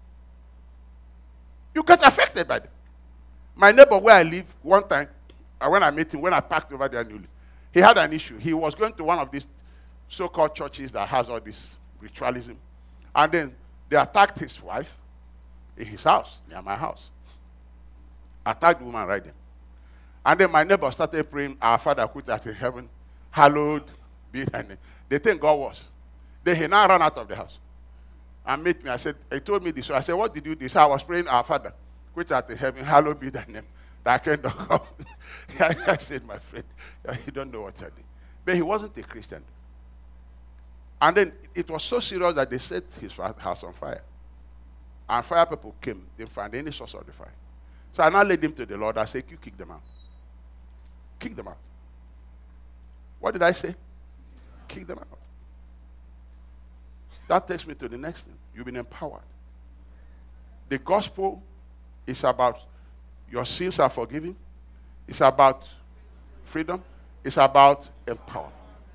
you get affected by them. My neighbor where I live, one time, when I met him, when I parked over there newly, he had an issue. He was going to one of these so-called churches that has all this ritualism. And then they attacked his wife in his house, near my house. Attacked the woman right there. And then my neighbor started praying, our Father who art in heaven, hallowed be thy name. They think God was. Then he now ran out of the house and met me. I said, he told me this. So I said, what did you do? He said, I was praying, our Father which art in heaven, hallowed be thy name. That kind of come. I said, my friend, you don't know what you're doing. But he wasn't a Christian. And then it was so serious that they set his house on fire. And fire people came, didn't find any source of the fire. So I now led him to the Lord. I said, you kick them out. Kick them out. What did I say? Kick them out. That takes me to the next thing. You've been empowered. The gospel is about your sins are forgiven. It's about freedom. It's about empowerment.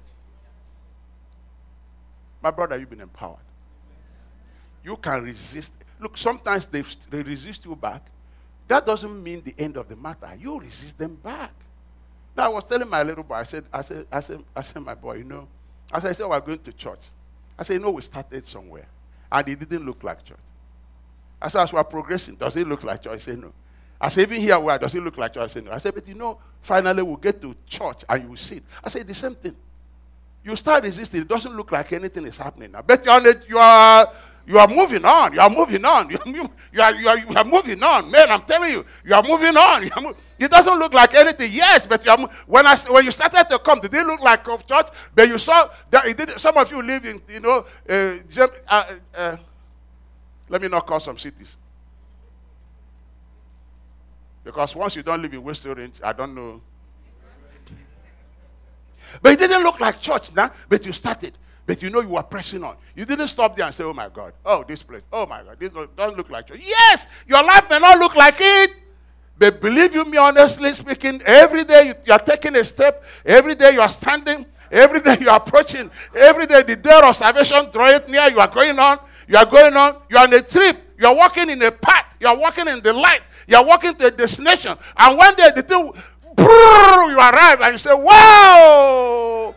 My brother, you've been empowered. You can resist. Look, sometimes they resist you back. That doesn't mean the end of the matter. You resist them back. Now, I was telling my little boy, I said, my boy, as I said, we're going to church. I said, we started somewhere. And it didn't look like church. I said, as we're progressing, does it look like church? I said, no. I said, even here, where does it look like church? I said, no. I said, but finally we'll get to church and you will see it. I said, the same thing. You start resisting, it doesn't look like anything is happening now. But you are moving on. You are moving on. You are moving on. Man, I'm telling you, you are moving on. It doesn't look like anything. Yes, but when you started to come, did it look like of church? But you saw that it did. Some of you live in, let me not call some cities. Because once you don't live in West Orange, I don't know. But it didn't look like church now, but you started. But you know you are pressing on. You didn't stop there and say, oh my God, oh this place, oh my God, this doesn't look like church. Yes, your life may not look like it. But believe you me, honestly speaking, every day you are taking a step, every day you are standing, every day you are approaching, every day the day of salvation draweth near, you are going on, you are on a trip, you are walking in a path, you are walking in the light, you are walking to a destination, and one day the thing, you arrive and you say, wow!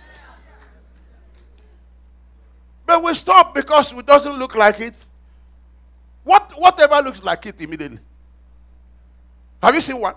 But we stop because it doesn't look like it. Whatever looks like it immediately. Have you seen one?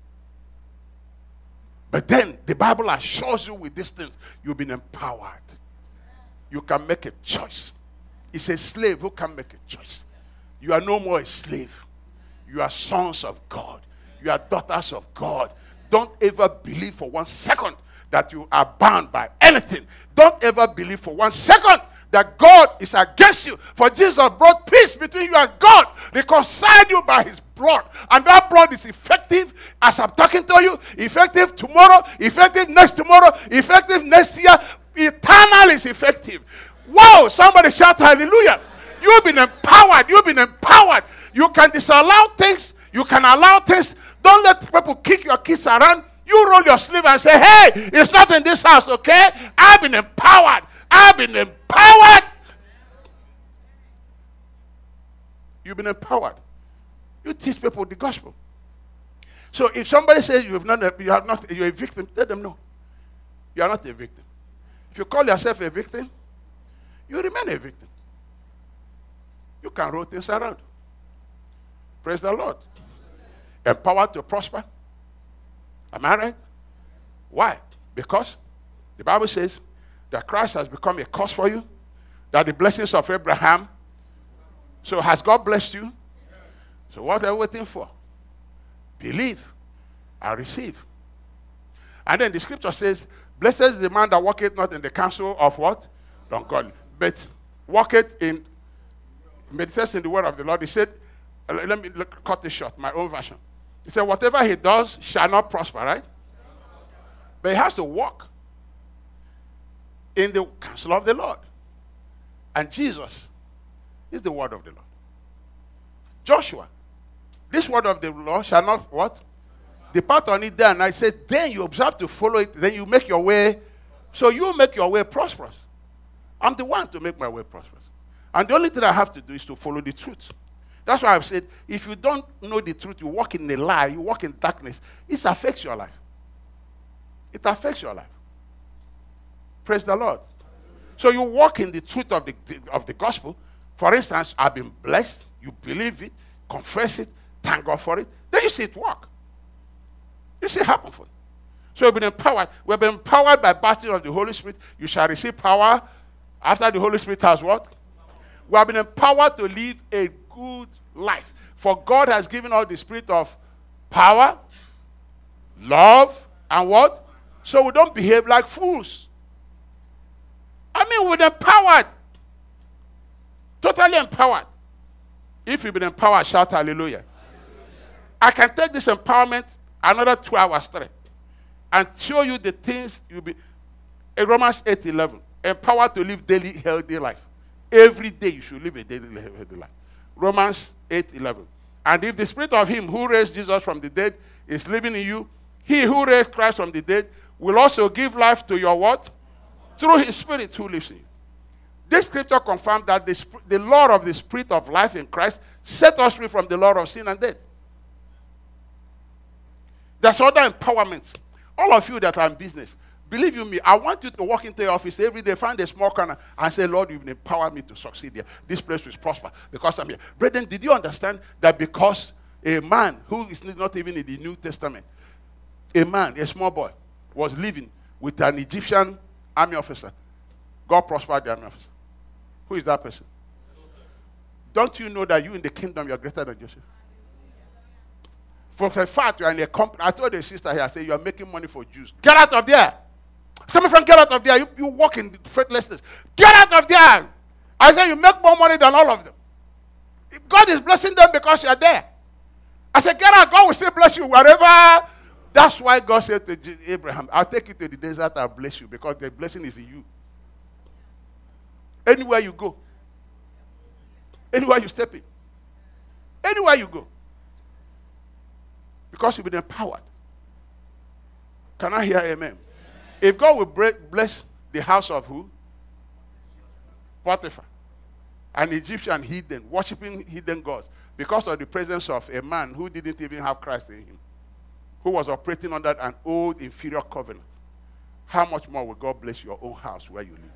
But then the Bible assures you with these things, you've been empowered. You can make a choice. It's a slave who can make a choice. You are no more a slave. You are sons of God. You are daughters of God. Don't ever believe for 1 second that you are bound by anything. Don't ever believe for 1 second that God is against you. For Jesus brought peace between you and God, reconciled you by his blood. And that blood is effective as I'm talking to you, effective tomorrow, effective next tomorrow, effective next year. Eternal is effective. Wow, somebody shout hallelujah. You've been empowered. You've been empowered. You can disallow things. You can allow things. Don't let people kick your kids around. You roll your sleeve and say, hey, it's not in this house, okay? I've been empowered. I've been empowered. You've been empowered. You teach people the gospel. So if somebody says you're a victim, tell them no. You are not a victim. If you call yourself a victim, you remain a victim. You can roll things around. Praise the Lord. Empowered to prosper. Am I right? Why? Because the Bible says that Christ has become a cause for you, that the blessings of Abraham. So has God blessed you? So what are you waiting for? Believe and receive. And then the scripture says, blessed is the man that walketh not in the counsel of what? Ungodly, but walketh in, meditates in the word of the Lord. He said, let me cut this short, my own version. He said, whatever he does shall not prosper, right? But he has to walk in the counsel of the Lord. And Jesus is the word of the Lord. Joshua, this word of the Lord shall not what? Depart on it day and night. Said, then you observe to follow it, then you make your way. So you make your way prosperous. I'm the one to make my way prosperous. And the only thing I have to do is to follow the truth. That's why I've said, if you don't know the truth, you walk in a lie, you walk in darkness, it affects your life. It affects your life. Praise the Lord. So you walk in the truth of the gospel. For instance, I've been blessed. You believe it, confess it, thank God for it. Then you see it work. You see it happen for you. So you've been empowered. We've been empowered by baptism of the Holy Spirit. You shall receive power after the Holy Spirit has what? We have been empowered to live a good life. For God has given us the spirit of power, love, and what? So we don't behave like fools. I mean, we're empowered. Totally empowered. If you've been empowered, shout hallelujah. Hallelujah. I can take this empowerment another 2 hours straight and show you the things you'll be. In Romans 8:11, empowered to live daily healthy life. Every day you should live a daily healthy life. Romans 8:11. And if the spirit of him who raised Jesus from the dead is living in you, he who raised Christ from the dead will also give life to your what? Through his spirit who lives in you. This scripture confirms that the Lord of the spirit of life in Christ set us free from the law of sin and death. There's other empowerments. All of you that are in business, believe you me, I want you to walk into your office every day, find a small corner, and say, Lord, you've empowered me to succeed here. This place will prosper because I'm here. Brethren, did you understand that because a man who is not even in the New Testament, a man, a small boy, was living with an Egyptian army officer, God prospered the army officer. Who is that person? Don't you know that you in the kingdom, you are greater than Joseph? For the fact you are in a company, I told the sister here, I said, you are making money for Jews. Get out of there. Somebody from get out of there. You walk in faithlessness. Get out of there. I said, you make more money than all of them. God is blessing them because you are there. I said, get out. God will still bless you wherever. That's why God said to Abraham, I'll take you to the desert and bless you because the blessing is in you. Anywhere you go. Anywhere you step in. Anywhere you go. Because you've been empowered. Can I hear amen? If God will bless the house of who? Potiphar. An Egyptian heathen, worshiping heathen gods, because of the presence of a man who didn't even have Christ in him, who was operating under an old inferior covenant. How much more will God bless your own house where you live?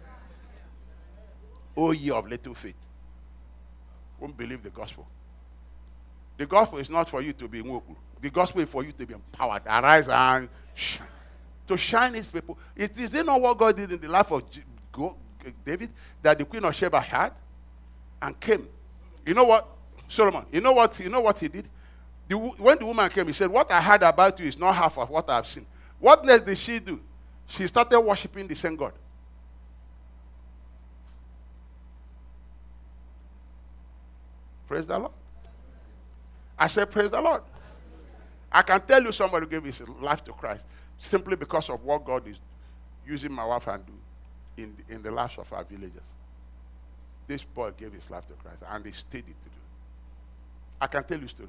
O ye of little faith. Won't believe the gospel. The gospel is not for you to be woke. The gospel is for you to be empowered. Arise and shine. To shine his people. Is it not what God did in the life of David, that the queen of Sheba had and came? You know what, Solomon? You know what he did? When the woman came, he said, "What I heard about you is not half of what I've seen." What next did she do? She started worshiping the same God. Praise the Lord. I said, praise the Lord. I can tell you somebody gave his life to Christ simply because of what God is using my wife and do in the lives of our villagers. This boy gave his life to Christ, and they studied to do it. I can tell you stories.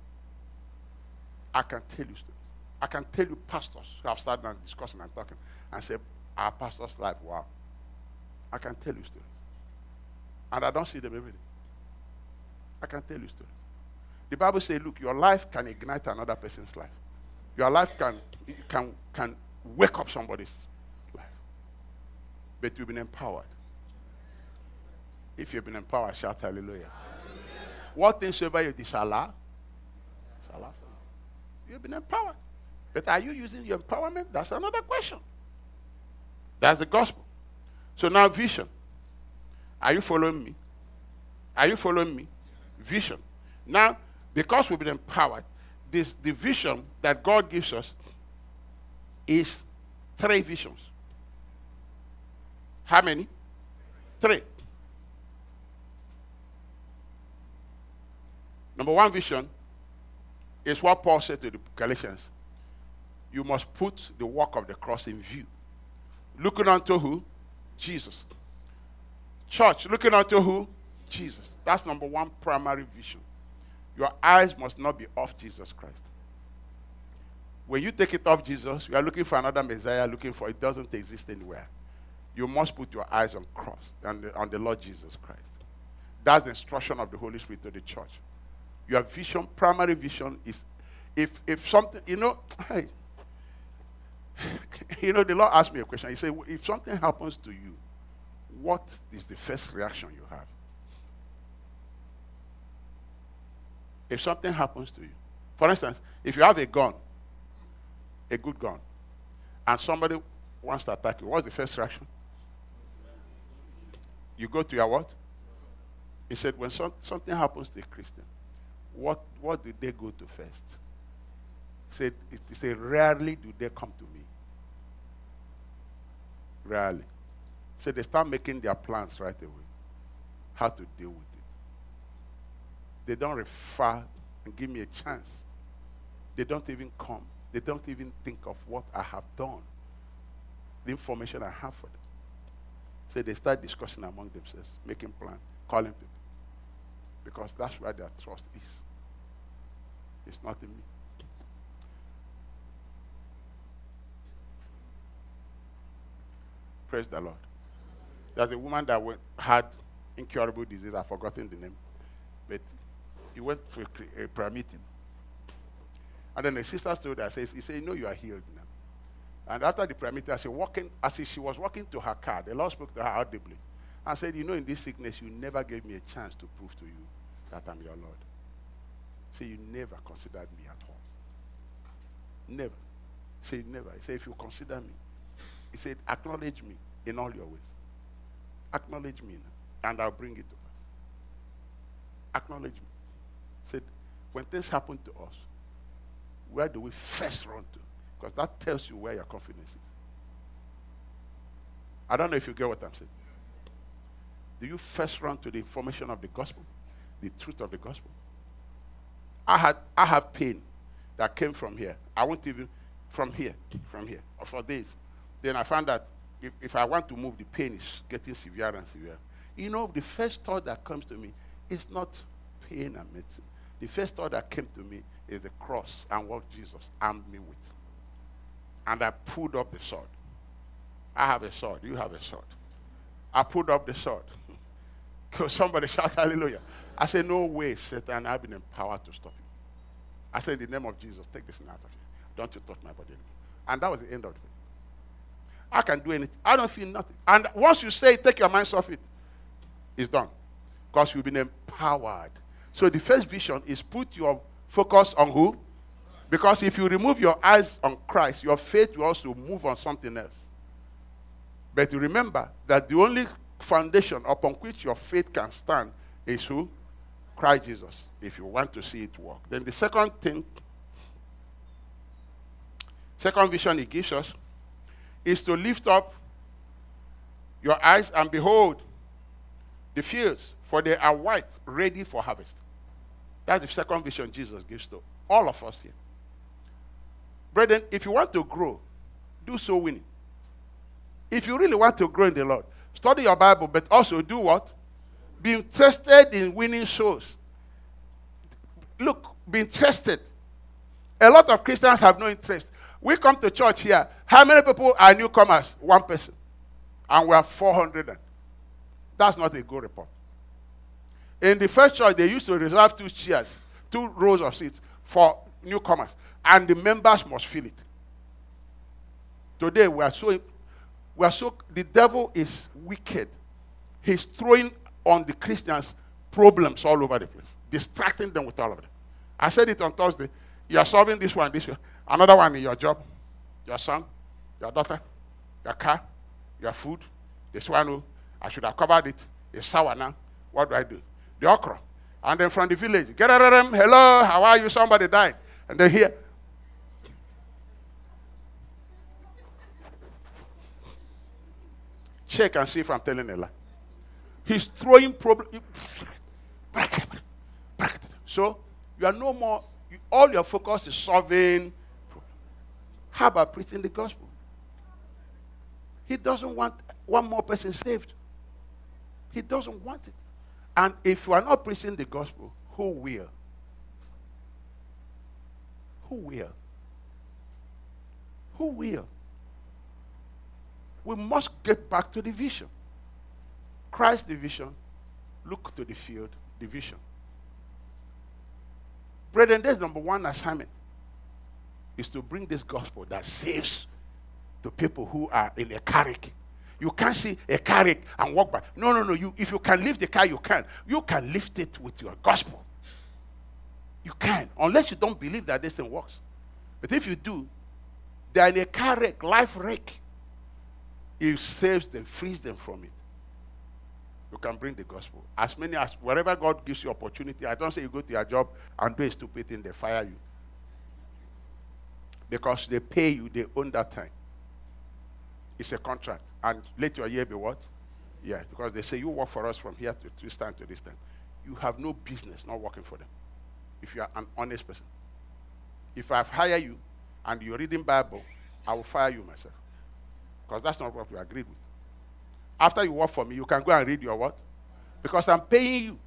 I can tell you stories. I can tell you pastors who have started and discussing and talking and say, our pastor's life, wow. I can tell you stories. And I don't see them every day. I can tell you stories. The Bible says, look, your life can ignite another person's life. Your life can wake up somebody's life. But you've been empowered. If you've been empowered, shout hallelujah. Hallelujah. What things soever you disallow, it's allowed for you. You've been empowered. But are you using your empowerment? That's another question. That's the gospel. So now vision. Are you following me? Are you following me? Vision. Now, because we've been empowered, the vision that God gives us is 3 visions. How many? 3. Number 1 vision is what Paul said to the Galatians. You must put the work of the cross in view. Looking unto who? Jesus. Church, looking unto who? Jesus. That's number 1 primary vision. Your eyes must not be off Jesus Christ. When you take it off Jesus, you are looking for another Messiah, looking for it doesn't exist anywhere. You must put your eyes on cross, on the Lord Jesus Christ. That's the instruction of the Holy Spirit to the church. Your vision, primary vision is, if something, hey, the Lord asked me a question. He said, if something happens to you, what is the first reaction you have? If something happens to you, for instance, if you have a gun, a good gun, and somebody wants to attack you, what's the first reaction? You go to your what? He said, when something happens to a Christian, what do they go to first? He said, rarely do they come to me. Rarely. He said, they start making their plans right away. How to deal with it. They don't refer and give me a chance. They don't even come. They don't even think of what I have done. The information I have for them. So they start discussing among themselves, making plans, calling people. Because that's where their trust is. It's not in me. Praise the Lord. There's a woman that had incurable disease. I've forgotten the name. But he went for a prayer meeting. And then the sister told her, he said, you are healed now. And after the prayer meeting, as she was walking to her car, the Lord spoke to her audibly and said, in this sickness, you never gave me a chance to prove to you that I'm your Lord. Say, you never considered me at all. Never. Say, never. He said, if you consider me, he said, acknowledge me in all your ways. Acknowledge me now, and I'll bring it to pass. Acknowledge me. He said, when things happen to us, where do we first run to? Because that tells you where your confidence is. I don't know if you get what I'm saying. Do you first run to the information of the gospel? The truth of the gospel? I have pain that came from here. I won't even, from here, for days. Then I found that if I want to move, the pain is getting severe and severe. You know, the first thought that comes to me is not pain and medicine. The first thought that came to me is the cross and what Jesus armed me with. And I pulled up the sword. I have a sword. You have a sword. I pulled up the sword. Somebody shout hallelujah. I said, no way, Satan, I've been empowered to stop you. I said, in the name of Jesus, take this thing out of here. Don't you touch my body anymore. And that was the end of it. I can do anything. I don't feel nothing. And once you say, take your minds off it, it's done. Because you've been empowered. So the first vision is put your focus on who? Because if you remove your eyes on Christ, your faith will also move on something else. But you remember that the only foundation upon which your faith can stand is who? Christ Jesus, if you want to see it work. Then the second thing, second vision he gives us, is to lift up your eyes and behold the fields, for they are white, ready for harvest. That's the second vision Jesus gives to all of us here. Brethren, if you want to grow, do so winning. If you really want to grow in the Lord, study your Bible, but also do what? Be interested in winning souls. Look, be interested. A lot of Christians have no interest. We come to church here. How many people are newcomers? One person. And we are 400. That's not a good report. In the first church, they used to reserve 2 chairs, 2 rows of seats for newcomers. And the members must fill it. Today, the devil is wicked. He's throwing on the Christians problems all over the place, distracting them with all of them. I said it on Thursday. You are solving this one, another one in your job, your son, your daughter, your car, your food. This one, I should have covered it. It's sour now. What do I do? The okra. And then from the village, get out of them. Hello, how are you? Somebody died. And then here. Check and see if I'm telling a lie. He's throwing problems. So you are no more, all your focus is solving problems. How about preaching the gospel? He doesn't want one more person saved. He doesn't want it. And if you are not preaching the gospel, who will? Who will? Who will? We must get back to the vision. Christ's the vision. Look to the field, the vision. Brethren, there's number one assignment, is to bring this gospel that saves to people who are in a carrick. You can't see a carrick and walk by. No. If you can lift the car, you can. You can lift it with your gospel. You can, unless you don't believe that this thing works. But if you do, they are in a car wreck, life wreck. It saves them, frees them from it. You can bring the gospel. As many as, wherever God gives you opportunity, I don't say you go to your job and do a stupid thing, they fire you. Because they pay you, they own that time. It's a contract. And let your year be what? Yeah, because they say you work for us from here to this time to this time. You have no business not working for them if you are an honest person. If I've hired you and you're reading Bible, I will fire you myself. Because that's not what we agreed with. After you work for me, you can go and read your what? Because I'm paying you.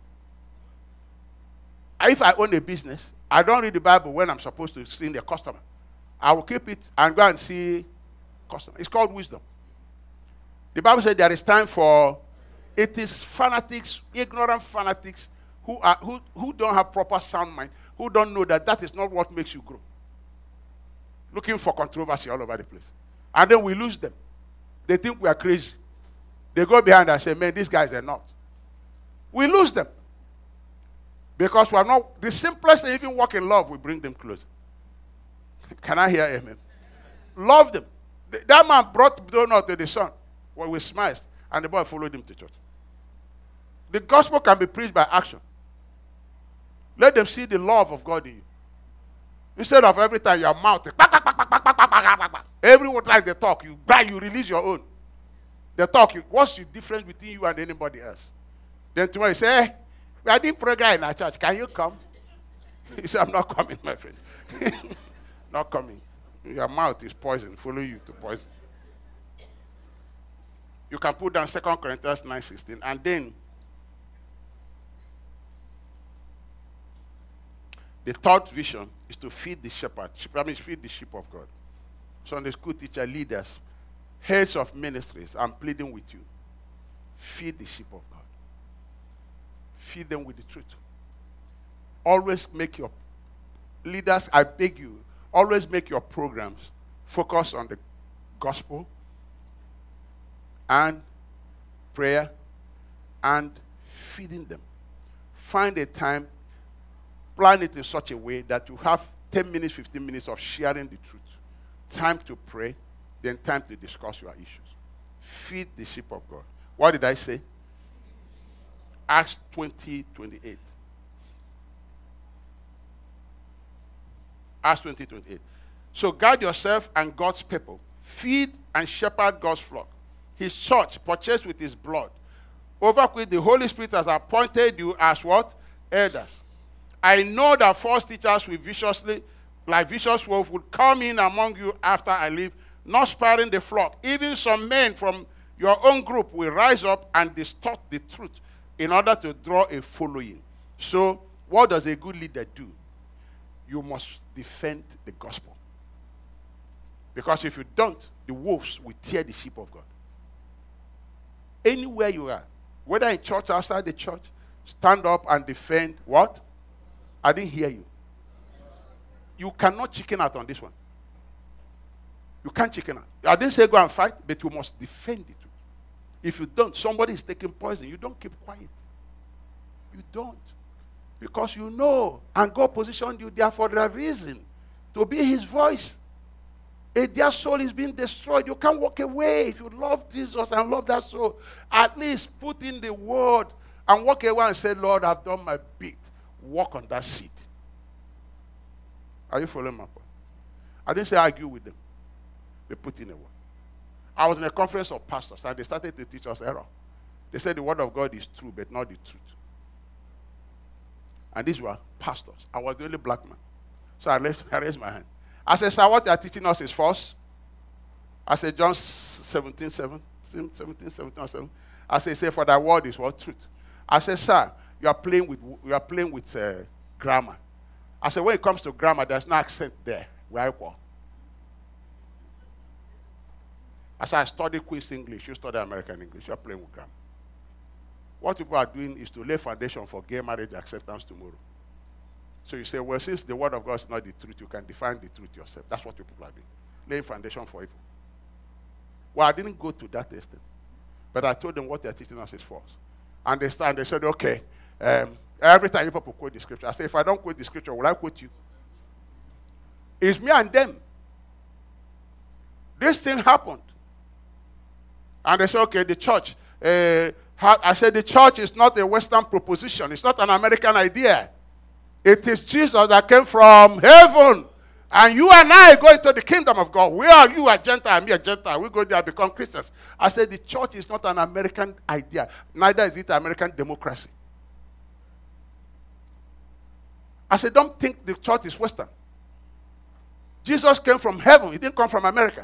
If I own a business, I don't read the Bible when I'm supposed to see the customer. I will keep it and go and see customer. It's called wisdom. The Bible said there is time for, it is fanatics, ignorant fanatics who don't have proper sound mind, who don't know that that is not what makes you grow. Looking for controversy all over the place. And then we lose them. They think we are crazy. They go behind and say, man, these guys are not. We lose them. Because we are not, the simplest thing, even walk in love, we bring them closer. Can I hear amen? Love them. That man brought donut to the son. Well, we smiled, and the boy followed him to church. The gospel can be preached by action. Let them see the love of God in you. Instead of every time your mouth is everyone like they talk, you release your own. They talk, what's the difference between you and anybody else? Then tomorrow you say, hey, we are doing program in our church. Can you come? He said, I'm not coming, my friend. Not coming. Your mouth is poison, follow you to poison. You can put down 2 Corinthians 9:16. And then the third vision is to feed the shepherd. That means feed the sheep of God. Sunday school teacher, leaders, heads of ministries, I'm pleading with you. Feed the sheep of God. Feed them with the truth. Always make your leaders, I beg you, always make your programs focus on the gospel and prayer and feeding them. Find a time, plan it in such a way that you have 10 minutes, 15 minutes of sharing the truth. Time to pray, then time to discuss your issues. Feed the sheep of God. What did I say? Acts 20:28. Acts 20:28. So guard yourself and God's people. Feed and shepherd God's flock. His church, purchased with his blood, over which the Holy Spirit has appointed you as what? Elders. I know that false teachers will viciously, like vicious wolves, would come in among you after I leave, not sparing the flock. Even some men from your own group will rise up and distort the truth in order to draw a following. So, what does a good leader do? You must defend the gospel. Because if you don't, the wolves will tear the sheep of God. Anywhere you are, whether in church, outside the church, stand up and defend what? I didn't hear you. You cannot chicken out on this one. You can't chicken out. I didn't say go and fight, but you must defend it. If you don't, somebody is taking poison. You don't keep quiet. You don't. Because you know, and God positioned you there for a reason, to be his voice. A dear soul is being destroyed. You can't walk away. If you love Jesus and love that soul, at least put in the word and walk away and say, Lord, I've done my bit. Walk on that seat. Are you following my point? I didn't say argue with them. They put in a word. I was in a conference of pastors and they started to teach us error. They said the word of God is true, but not the truth. And these were pastors. I was the only black man. So I raised my hand. I said, sir, what they are teaching us is false. I said, John 17, or 7. I said, say, for thy word is what? Truth. I said, sir, you are playing with grammar. I said, when it comes to grammar, there's no accent there. We are equal. I said, I study Queen's English. You study American English. You are playing with grammar. What people are doing is to lay foundation for gay marriage acceptance tomorrow. So you say, well, since the word of God is not the truth, you can define the truth yourself. That's what people are doing. Laying foundation for evil. Well, I didn't go to that extent. But I told them what they're teaching us is false. And they said, okay, every time you people quote the scripture, I say, if I don't quote the scripture, will I quote you? It's me and them. This thing happened. And they said, okay, the church. I said, the church is not a Western proposition. It's not an American idea. It is Jesus that came from heaven. And you and I go into the kingdom of God. Where are you a Gentile, me a Gentile? We go there and become Christians. I said, the church is not an American idea. Neither is it American democracy. I said, don't think the church is Western. Jesus came from heaven. He didn't come from America.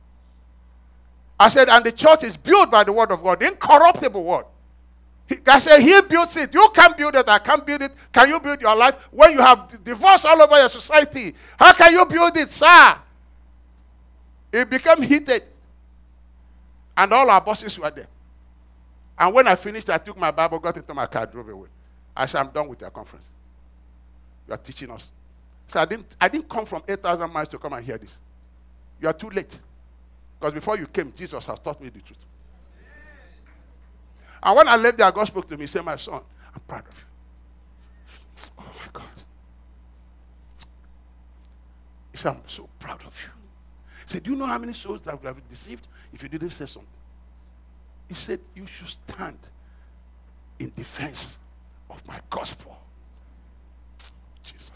I said, and the church is built by the word of God, the incorruptible word. I said, he builds it. You can't build it. I can't build it. Can you build your life when you have divorce all over your society? How can you build it, sir? It became heated. And all our bosses were there. And when I finished, I took my Bible, got into my car, drove away. I said, I'm done with your conference. You are teaching us. So I didn't come from 8,000 miles to come and hear this. You are too late. Because before you came, Jesus has taught me the truth. And when I left there, God spoke to me. He said, my son, I'm proud of you. Oh, my God. He said, I'm so proud of you. He said, do you know how many souls that would have been deceived if you didn't say something? He said, you should stand in defense of my gospel. Jesus.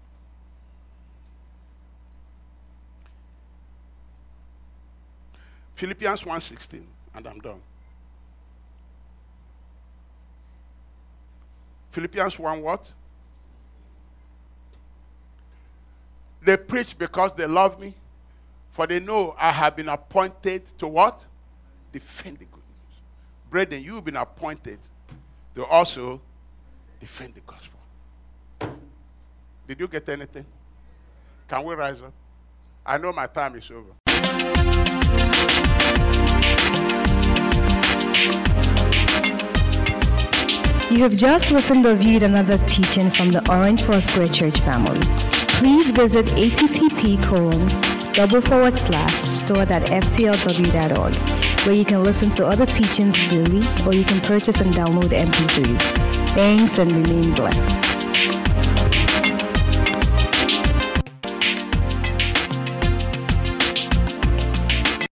Philippians 1:16, and I'm done. Philippians 1 what? They preach because they love me, for they know I have been appointed to what? Defend the good news. brethren, you've been appointed to also defend the gospel. Did you get anything? Can we rise up? I know my time is over. You have just listened or viewed another teaching from the Orange Foursquare Church family. Please visit http://store.ftlw.org, where you can listen to other teachings freely, or you can purchase and download MP3s. Thanks and remain blessed.